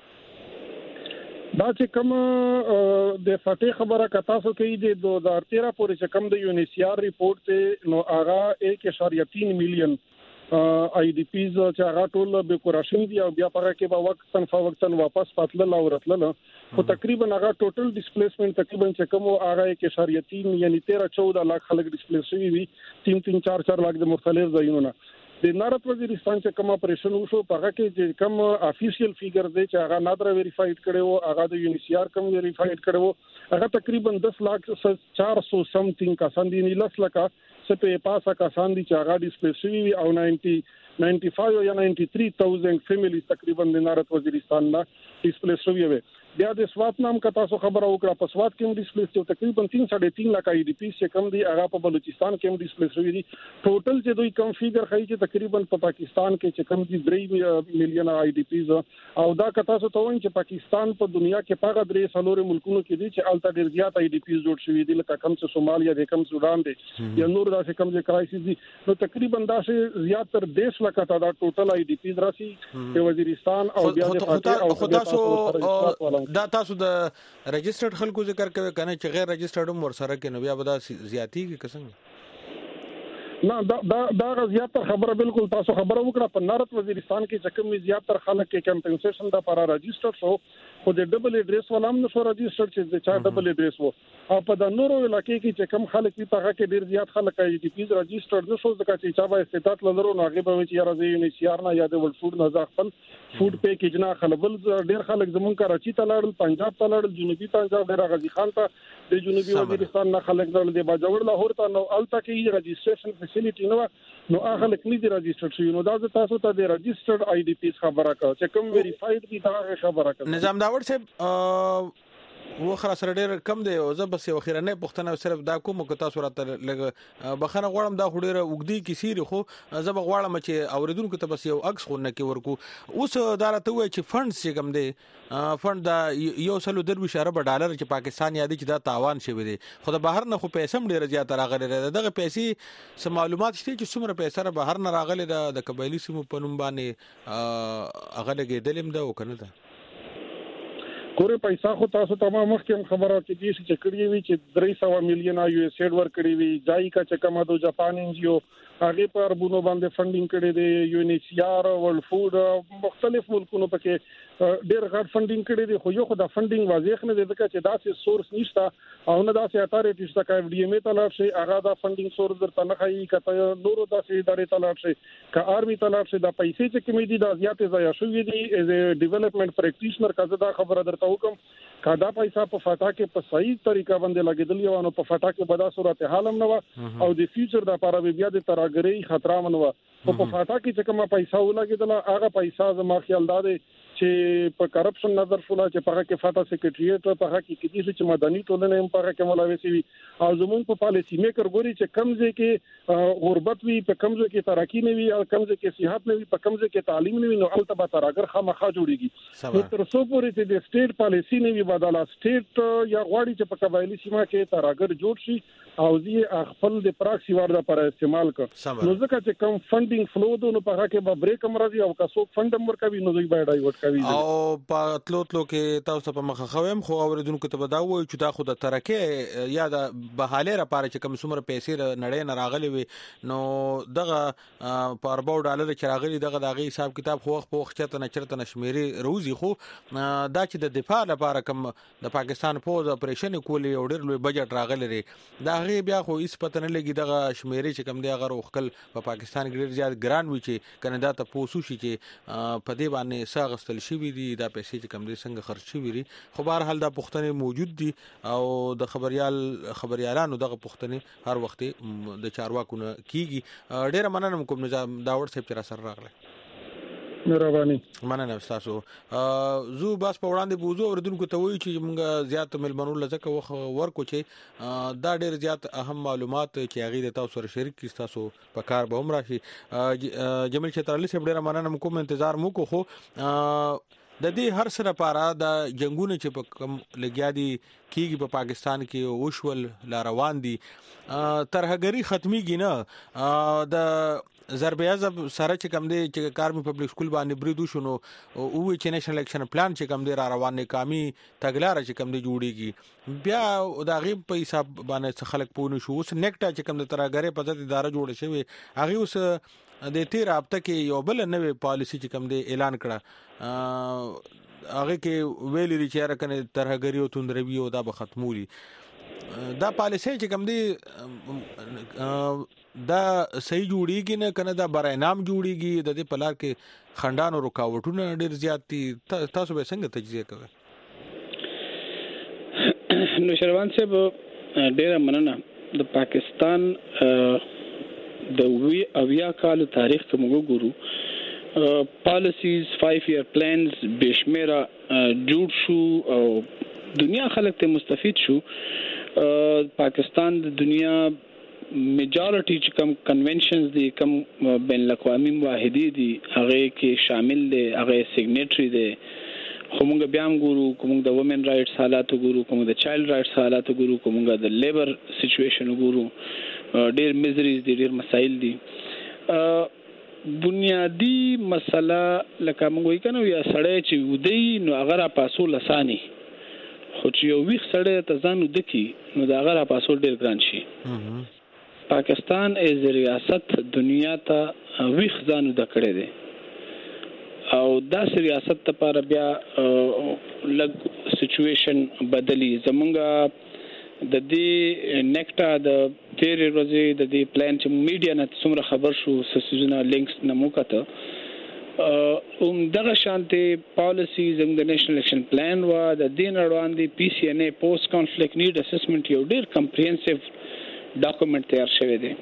دا چې کوم د فاتح خبره کتا سو کوي د 2013 پورې چې کوم د UNHCR ریپورت ته نو هغه 1.3 میلیون IDPs چې هغه ټول به کوراشن دي او بیا پاره کې به وقتن واپس پاتل او راتل خو تقریبا هغه ټوټل ډیسپلیسمنت تقریبا چې کوم هغه 1.3 یعنی 13-14 لاکھ خلک ډیسپلیس شوي وي 3-4 لاکھ د مختلف ځایونو د نارت وزیرستان چې کوم اپریشن وشو په هغه کې چې کوم افیشل فیګر دی چې هغه نادر ویریفاید کړي وو هغه د UNHCR کوم ویریفاید کړي وو هغه تقریبا 10,400 سمثینګ کسان دي 10 لک سپه پاسه کسان دي چې هغه ډیسپلیس شوي او 95 یا 93,000 فیملیز تقریبا د نارت وزیرستان نه ډیسپلیس شوي وي بیا د سوات نام کتا سو خبره وکړه په سوات کې هم ډیسپلیس چې تقریبا 3.5 لک IDPs چې کم دي هغه په بلوچستان کې هم ډیسپلیس شوي دي ټوټل چې دوی کم فیګر خایي چې تقریبا په پاکستان کې چې کم دي 3 میلیون IDPs او دا کتا سو ته وایي چې پاکستان په دنیا کې پاغه درې څلور ملکونو کې دي چې الته ډیر زیات IDPs جوړ شوي دي لکه کم چې سومالیا دي کم سودان دي یا نور داسې کم چې کرایسس دي نو تقریبا داسې زیات تر 10 لک تا دا ټوټل IDPs راسي په وزیرستان او بیا د خدا سو دا تاسو د رجسټرډ خلکو ذکر کوي کنه چې غیر رجسټرډ هم ورسره کې نو بیا به دا زیاتی کې قسم نه دا زیاتره خبره بالکل تاسو خبره وکړه په نارت وزیرستان کې چې کوم زیاتره خلک کې کمپنسیشن د لپاره رجسټر شو خو د ډبل ایډریس ولهم نشو رجسټر چې د چا ډبل ایډریس وو او په د نورو علاقې کې چې کم خلک په هغه کې ډیر زیات خلک IDPs رجسټر نشو ځکه چې چا به استعداد لرو نو هغه به چې راځي UNHCR نه یا د ول فود نه ځخپل فود پیکیج نه خلبل ډیر خلک زمون کراچي ته لاړل پنجاب ته لاړل جنوبي پنجاب ډیر غزي خان ته د جنوبي وزیرستان نه خلک لاړل د باجوړ لاهور ته نو الته کې رجسټریشن فیسیلیټي نو هغه خلک نه دي رجسټر شوی نو دا تاسو ته د رجسټرډ IDPs خبره کوي چې کوم ویریفاید دي دا خبره کوي نظام داوړ صاحب و خر سره ډیر کم دی او زه بس یو خیرنه پښتنه صرف دا کوم کو تاسو راته لګ بخنه غواړم دا خډيره وګدي کیسې خو زه غواړم چې اوریدونکو ته بس یو عکس خو نه کې ورکو اوس دا راته وای چې فند چې کم دی فند دا یو سلو درو اشاره په ډالر چې پاکستان یادي چې دا تاوان شوی دی خو د بهر نه خو پیسې هم ډیر زیات راغلي دغه پیسې سم معلومات شته چې څومره پیسې را بهر نه راغلي د قبایلی سیمو په نوم باندې هغه لګیدلم دا وکنه دا کورې پیسې خو تاسو تمام مخکې خبره کې چې کړی وی چې 300 میلیون USAID ور کړی وی ځای کا چې کومه د جاپان NGO هغه پر بونو باندې فندینګ کړی دی UNHCR ورلد فود مختلف ملکونو پکې ډېر غټ فندینګ کړی دی خو یو خو د فندینګ واضح نه دی ځکه چې داسې سورس نشته او نه داسې اتارټی شته کا FDMA ته لاړ شي هغه دا فندینګ سورس درته نه خایي کته نورو داسې ادارې ته لاړ شي کا آرمي ته لاړ شي د پیسې چې کمی دي د زیاتې ځای شوې دي ایز ډیولپمنٹ پریکټیشنر کزه دا خبره درته وکم کدا پیسې په فاټا کې په صحیح طریقه باندې لګیدل یو نو په فاټا کې بدا صورت حال هم نه او د فیوچر د لپاره بیا د تراګری خطر منو په فاټا کې چې کومه پیسې ولګیدل هغه پیسې زما خیال داده چې په کرپشن نظر شولا چې په هغه کې فاټا سیکریټریټ په هغه کې کیږي چې مدني ټولنه هم په هغه کې ملاوي سي او زمون په پالیسی میکر ګوري چې کمزې کې غربت وي په کمزې کې ترقی نه وي او کمزې کې صحت نه وي په کمزې کې تعلیم نه وي نو البته به ترګر خامخا جوړيږي نو تر څو پورې چې د سټیټ پالیسی نه وي بدله سټیټ یا غواړي چې په قبایلی سیمه کې ترګر جوړ شي او دې خپل د پراکسی ورده پر استعمال کړ نو ځکه چې کم فندینګ فلو نو په هغه کې به بریک امراضي او کڅوک فند ورکوي نو دوی به ډایورټ کوي او په تلو کې تاسو په مخه خویم خو اوریدونکو ته بداوي چې دا خو د ترکه یا د بهاله لپاره چې کوم څومره پیسې نړۍ نه راغلي وي نو دغه په $4 چې راغلي دغه حساب کتاب خو په وخت چرته نشمیري روزي خو دا چې د دفاع لپاره کوم د پاکستان فوج اپریشن کولی او ډېر لوی بجټ راغلی لري دا غي بیا خو هیڅ پته نه لګي دغه شمیري چې کوم دی هغه روخل په پاکستان کې ډېر زیات ګران وي چې کنده ته پوسو شي چې په دې باندې ساغستل شي وي دا پیسې چې کوم دي څنګه خرج شي وي خو بهر حال دا پښتنه موجود دي او د خبريالانو دغه پښتنه هر وخت د چارواکو نه کیږي ډېر مننه کوم نظام داوړ صاحب چې را سره راغله مهرباني مننه تاسو زو بس په وړاندې بوزو اوردونکو ته وایي چې موږ زیات ملمنو لزکه ورکو چې دا ډېر زیات اهم معلومات چې هغه د تاسو سره شریک کی تاسو په کار به عمر شي جمیل چترالی صاحب ډېر مننه کوم انتظار مو کو خو د دې هر سره لپاره د جنگونو چې په کم لګیا دي کیږي په پاکستان کې اوشول لا روان دي ترهګری ختميږي نه د ضرب عزب سره چې کم دی چې کارمي پبلک سکول باندې بریدو شنو او چې نېشنل الیکشن پلان چې کم دی را روان نه کامي تګلار چې کم دی جوړيږي بیا د غیب په حساب باندې خلک پونه شو اوس نیکټا چې کم د ترهګری په ځد اداره جوړ شوی هغه اوس د تیر هفته کې یو بل نوې پالیسی چې کم دی اعلان کړه هغه کې ویلي چې راکنه ترهګری او توندروي او دا به ختمولي دا پالیسی چې کم دی دا صحیح جوړیږي نه کنه دا برای نام جوړیږي د دې پلار کې خندان او رکاوټونه ډیر زیات دي تاسو به څنګه تجزیه کوئ نو شروان صاحب ډیر مننه د پاکستان د اویا کال تاریخ ته موږ ګورو پالیسیز 5 year plans بشمیره جوړ شو او دنیا خلک ته مستفید شو پاکستان د دنیا میجارټي چې کوم کنونشنز دي کوم بین الاقوامي معاهدې دي هغه کې شامل دي هغه سیګنیټری دي خو موږ بیا هم ګورو کوم د وومن رائټس حالات ګورو کوم د چایلډ رائټس حالات ګورو کوم د لیبر سچويشن ګورو ډېر میزریز دي ډېر مسایل دي بنیادی مسله لکه موږ وایو کنه یا سړی چې ودی نو هغه را پاسو لسانی خو چې یو ویښ سړی ته ځان ودکی نو دا هغه را پاسو ډېر ګران شي پاکستان از ریاست دنیا ته ویښ ځان د کړی دی او دا ریاست لپاره بیا لګ سچويشن بدلی زمونږه د دې نیکټا د تیر ورځې د دې پلان چې میډیا نه څومره خبر شو سسجنا لینکس نمو کته دغه شانتي پالیسی زموږ د نېشنل الیکشن پلان و د دین اړوند پی سی ان ای پوسټ کانفلیکټ نیډ اسسمنت یو ډیر کمپریهنسیو ډاکومنٹ تیار شوی دی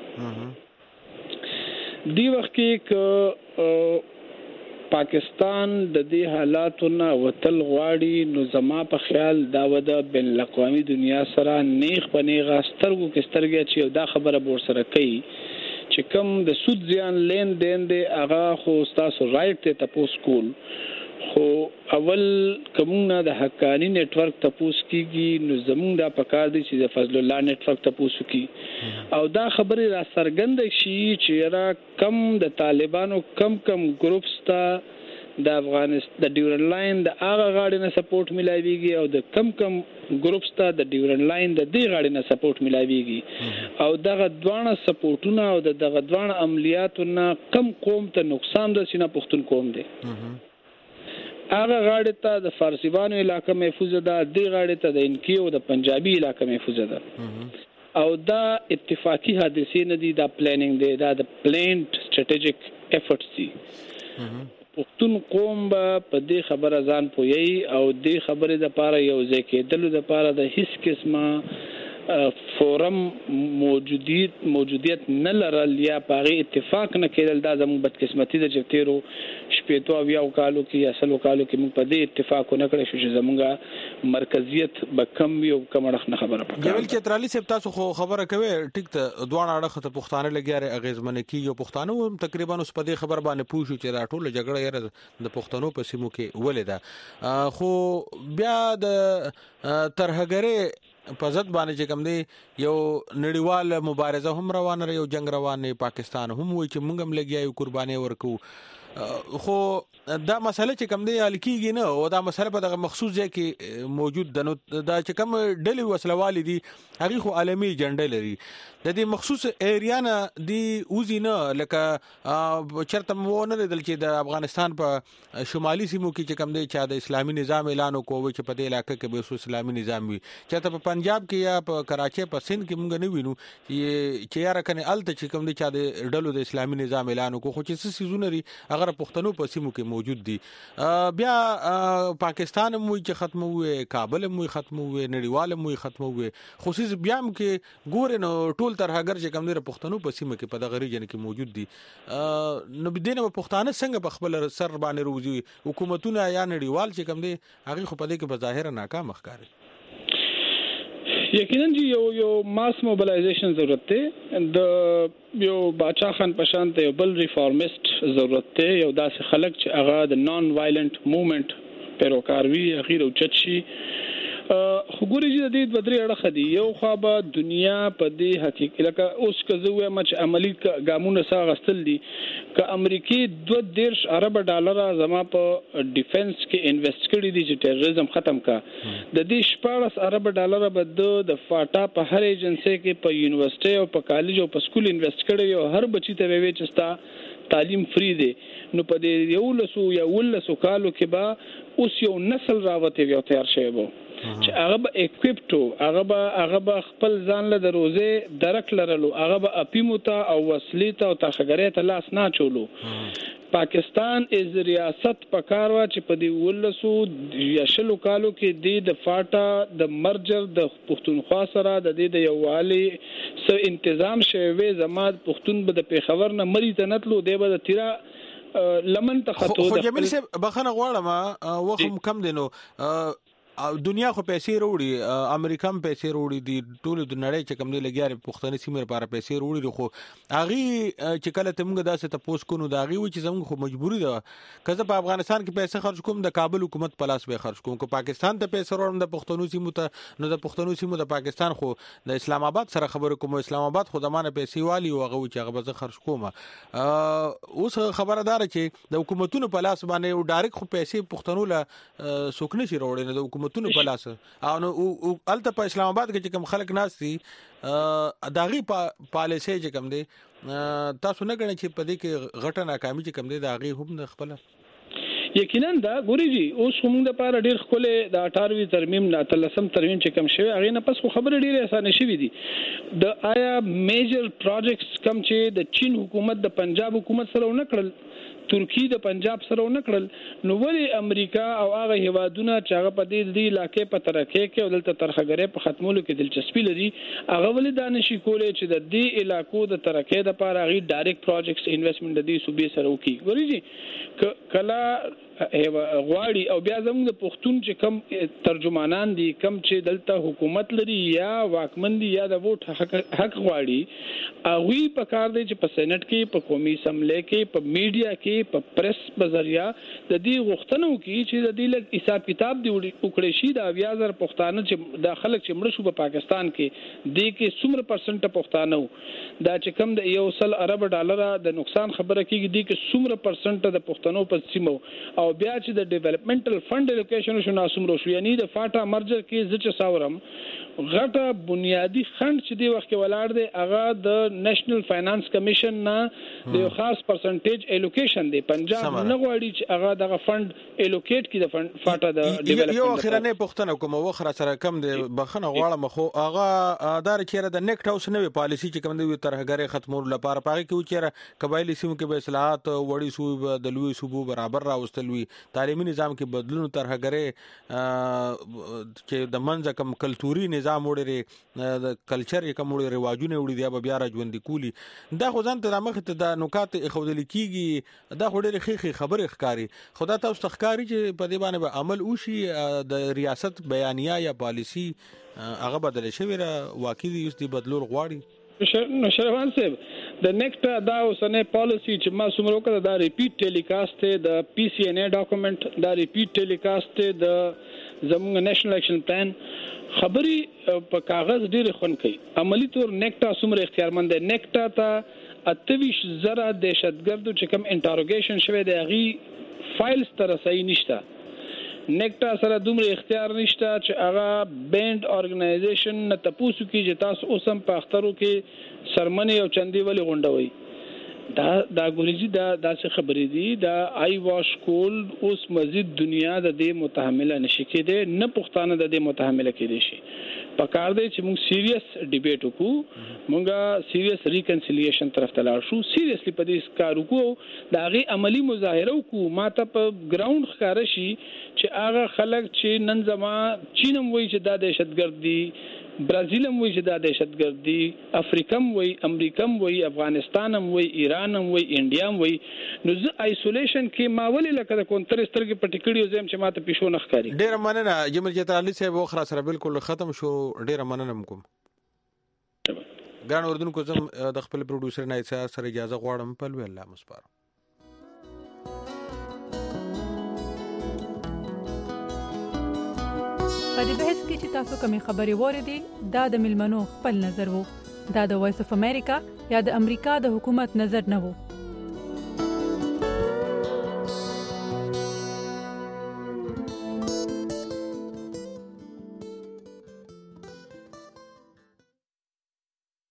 دی وخت کې پاکستان د دې حالاتونو وتل غواړي نو زما په خیال دا ودا بین الاقوامي دنیا سره نیغ پنیغه سترګو کې سترګې چې دا خبره بور سره کوي چې کوم د سود زیان لین دین دی هغه خو تاسو رائټ ته تاسو کول خو اول کومه د حقانی نت ورک تاسو کیږي نو زموږ د پکار دي چې د فضل الله نت ورک تاسو کی او دا خبره را سرګند شي چې را کم د طالبانو کم ګروپس ته د افغانستان د ډیورن لاین د هغه غاړې نه سپورټ ملایويږي او د کم ګروپس ته د ډیورن لاین د دې غاړې نه سپورټ ملایويږي او دغه دوانه سپورټونه او دغه دوانه عملیاتونه کم قوم ته نقصان د سینه پښتون قوم دی هغه غاړې ته د فارسیوانو علاقې محفوظ ده د غاړې ته د انکی او د پنجابي علاقې محفوظ ده او دا اتفاقی حادثې نه دي دا پلانینګ دی دا د پلانډ سټریټیجیک ایفورټس دي پښتون قوم په دې خبره ځان پوي او دې خبره د پاره یو ځکه دلو د پاره د هیڅ قسمه فورم موجودیت نه لرل یا پاره اتفاق نه کېدل دا زموږ بدقسمتي د چتیرو شپېتو او یو کالو کې یا سلو کالو کې موږ په دې اتفاق نه کړی شو چې زموږ مرکزیت به کم وي او کم اړخ نه خبره پکې جمیل چترالی صاحب تاسو خو خبره کوي ټیک ته دوه اړخ ته پښتانه لګیاره اغیزمن کی یو پښتانه هم تقریبا اوس په دې خبر باندې پوښو چې دا ټول جګړه یې د پښتنو په سیمو کې ولیدا خو بیا د ترهګری په ضد باندې چې کوم دی یو نړیوال مبارزه هم روانه یو جنگ روانه پاکستان هم وایي چې موږ هم لګیایو قرباني ورکو خو دا مسله چې کوم دی الکیږي نه او دا مسله په دغه مخصوص ځای کې موجود ده نو دا چې کوم ډلې وسلوالې دي هغه خو عالمي جنډه لري د دې مخصوص ایریا نه دی اوزی نه لکه چرته مو نه لیدل چې د افغانستان په شمالي سیمو کې چې کوم دی چې د اسلامي نظام اعلان وکوي چې په دې علاقې کې به اسلامي نظام وي چرته په پنجاب کې یا په کراچۍ په سند کې مونږ نه وینو چې یاره کنه الته چې کوم دی چې د ډلو د اسلامي نظام اعلان وکړو خو چې سيزونه لري هغه پښتنو په سیمو کې موجود دي بیا پاکستان مو چې ختم وي کابل مو ختم وي نړیوال مو ختم وي خصوصي بیا هم کې ګور نو ټول ترهګر چې کوم دی پښتنو په سیمه کې په دغه ریجن کې موجود دي نو بدینه پښتانه څنګه په خپل سر باندې روزي حکومتونه یا نړیوال چې کوم دی هغه خو په دې کې بظاهر ناکام ښکاري یقینا جی یو ماس موبلایزیشن ضرورت دی د یو باچا خان پشان ته یو بل ریفارمست ضرورت دی یو داسې خلک چې هغه د نان وایلنت موومېنټ پیروکار وي اخیر او چچي خو ګورې چې د دې د درې اړخ دي یو خو به دنیا په دې حقیقت لکه اوس که زه وایم چې عملی ګامونه سا غستل دي که امریکای 2.5 ارب ډالر زما په ډیفنس کې انویسټ کړي دي چې ټیرریزم ختم کا د دې 14 ارب ډالر به د فاټا په هر ایجنسی کې په یونیورسيټي او په کالج او په سکول انویسټ کړي او هر بچی ته وی چې ستا تعلیم فری دی نو په دې یو لسو یا ولسو کالو کې به اوس یو نسل راوته یو تیار شوی وو چې هغه به اکویپټو هغه به خپل ځان له دروازه درک لرلو هغه به اپیموتا او وسلیتا او تخګری ته لاس نه چولو پاکستان از ریاست پکاروا چې په دې ولسو یا شلو کالو کې د فاټا د مرجر د پښتونخوا سره د دې د یووالي سو تنظیم شوی زماد پښتون به د پیښور نه مری ته نتلو دی به د تیرا لمن ته خطو خو جمیل صاحب بخنه غواړم وخم کم دینو دنیا خو پیسې وروړي امریکا هم پیسې وروړي دي ټول د نړۍ چې کوم دی لګیاري پښتني سیمه لپاره پیسې وروړي خو هغه چې کله ته موږ داسې تاسو کو نو دا غي و چې زموږ خو مجبوری ده کله په افغانستان کې پیسې خرج کوم د کابل حکومت په لاس به خرج کوم کو پاکستان ته پیسې وروړم د پښتنو سیمه ته نو د پښتنو سیمه د پاکستان خو د اسلام آباد سره خبرو کوم اسلام آباد خو زمانه پیسې والی او هغه چې هغه به خرج کوم اوس خبردار چې د حکومتونو په لاس باندې ډایرکټ خو پیسې پښتنو له سوکنه شي وروړي نه د حکومتونو په لاس او نو الته په اسلام آباد کې چې کوم خلک ناس دي داغي پالیسي چې کوم دي تاسو نه غواړئ چې په دې کې غټه ناکامي چې کوم دي داغي هم نه خپل یقینا دا ګوري جی اوس موږ د پاره ډیر خپل د 18 ترمیم نه تلسم ترمیم چې کم شوی هغه نه پس خو خبره ډیره اسانه شوی دي د آیا میجر پروجیکټس کم چې د چین حکومت د پنجاب حکومت سره نه کړل ترکی د پنجاب سره نه کړل نو ولی امریکا او هغه هیوادونه چې هغه په دې علاقې په ترکیه کې او دلته ترخګری په ختمولو کې دلچسپي لري هغه ولی دانشي کولې چې د دې علاقو د ترکیه د لپاره غي ډایرکټ پروجیکټس انویسټمنټ د دې صوبې سره وکي ورېږي کله غواړي او بیا زموږ د پښتون چې کم ترجمانان دي کم چې دلته حکومت لري یا واکمن دي یا د ووټ حق غواړي هغه په کار دی چې په سېنات کې په قومي اسمبلی کې په میډیا کې په پریس بذریعہ د دې غوښتنو کې چې د دې لږ حساب کتاب دی وکړي شي د 20000 پښتانه چې د خلک چې مړ شو په پاکستان کې د کې څومره پرسنټ پښتانه دا چې کم د 100 ارب ډالر د نقصان خبره کېږي د کې څومره پرسنټ د پښتنو په سیمو او بیا چې د ډیولپمنټل فند الوکیشن شو ناسمرو شو یعنی د فاټا مرجر کې زچ ساورم غټه بنیادی خند چې دی وخت کې ولاړ دی هغه د نېشنل فاینانس کمیشن نه د خاص پرسنټیج الوکیشن دی پنجاب نه غواړي چې هغه دغه فند الوکیټ کړي د فاټا د ډیولپمنټ یو اخرنه پښتنه کوم وخره سره کم دی بخنه غواړم خو هغه دار چیرې د نیکټ هاوس نوې پالیسی چې کوم دی ترهګری ختمول لپاره پاره کې چیرې قبایلی سیمو کې به اصلاحات وړي صوبه د لوی صوبو برابر راوستل وي تعلیمي نظام کې بدلون ترهګری چې د منځ کم کلتوري نظام وړي د کلچر کوم وړي رواجونه وړي دی بیا راځوندي کولی دا خو ځان ته مخ ته د نکات خودل کیږي دا خو ډېر خېخي خبره ښکاری خدا تاسو ښکاری چې په دې باندې عمل وشي د ریاست بیانیه یا پالیسی هغه بدل شوی را واقعي یوستي بدلول غواړي نو شروان صاحب د نیکټا دا اوسنه پالیسی چې ما څومره وکړه دا ریپیټ ټیلیکاست د پی سی ان ای ډاکومنت دا ریپیټ ټیلیکاست د زموږ نېشنل اکشن پلان خبري په کاغذ ډېر خون کوي عملی طور نیکټا څومره اختیارمند دی نیکټا ته 28,000 دهشتګردو چې کوم انټروګیشن شوی دی هغه فایلز تر صحیح نشته نیکټا سره دومره اختیار نشته چې هغه بینډ ارګنایزیشن نه تاسو کې چې تاسو اوسم په اخترو کې سرمنې او چندي ولې غونډوي دا ګوريجي دا څه خبرې دي دا آی واش کول اوس مزید دنیا د دې متحمله نشي کېده نه پښتانه د دې متحمله کېدي شي پکار دی چې موږ سیریس ډیبیټ وکړو موږ سیریس ریکنسیلیشن طرف ته لاړ شو سیریسلی په دې کار وکړو دا غي عملی مظاهره وکړو ماته په ګراوند ښکار شي چې هغه خلک چې نن زما چینم وایي چې دا دهشتګرد دي برازیلم وایي چې دا دهشتګرد دي افریقم وایي امریکم وایي افغانستانم وایي ایرانم وایي انډیام وایي نو زه آیسولیشن کې ما ولې لکه د کونتر سترګې پټې کړې زم چې ماته پښو نه ښکاري ډېر مننه جمل جتر علي صاحب وخره سره بالکل ختم شو ډېر مننه کوم ګران اردوونکو زم د خپل پروډوسر نه سره اجازه غواړم په لوی الله مسپار په دې بحث کې چې تاسو کومې خبرې واورېدې دا د ملمنو خپل نظر وو دا د وایس اف امریکا یا د امریکا د حکومت نظر نه وو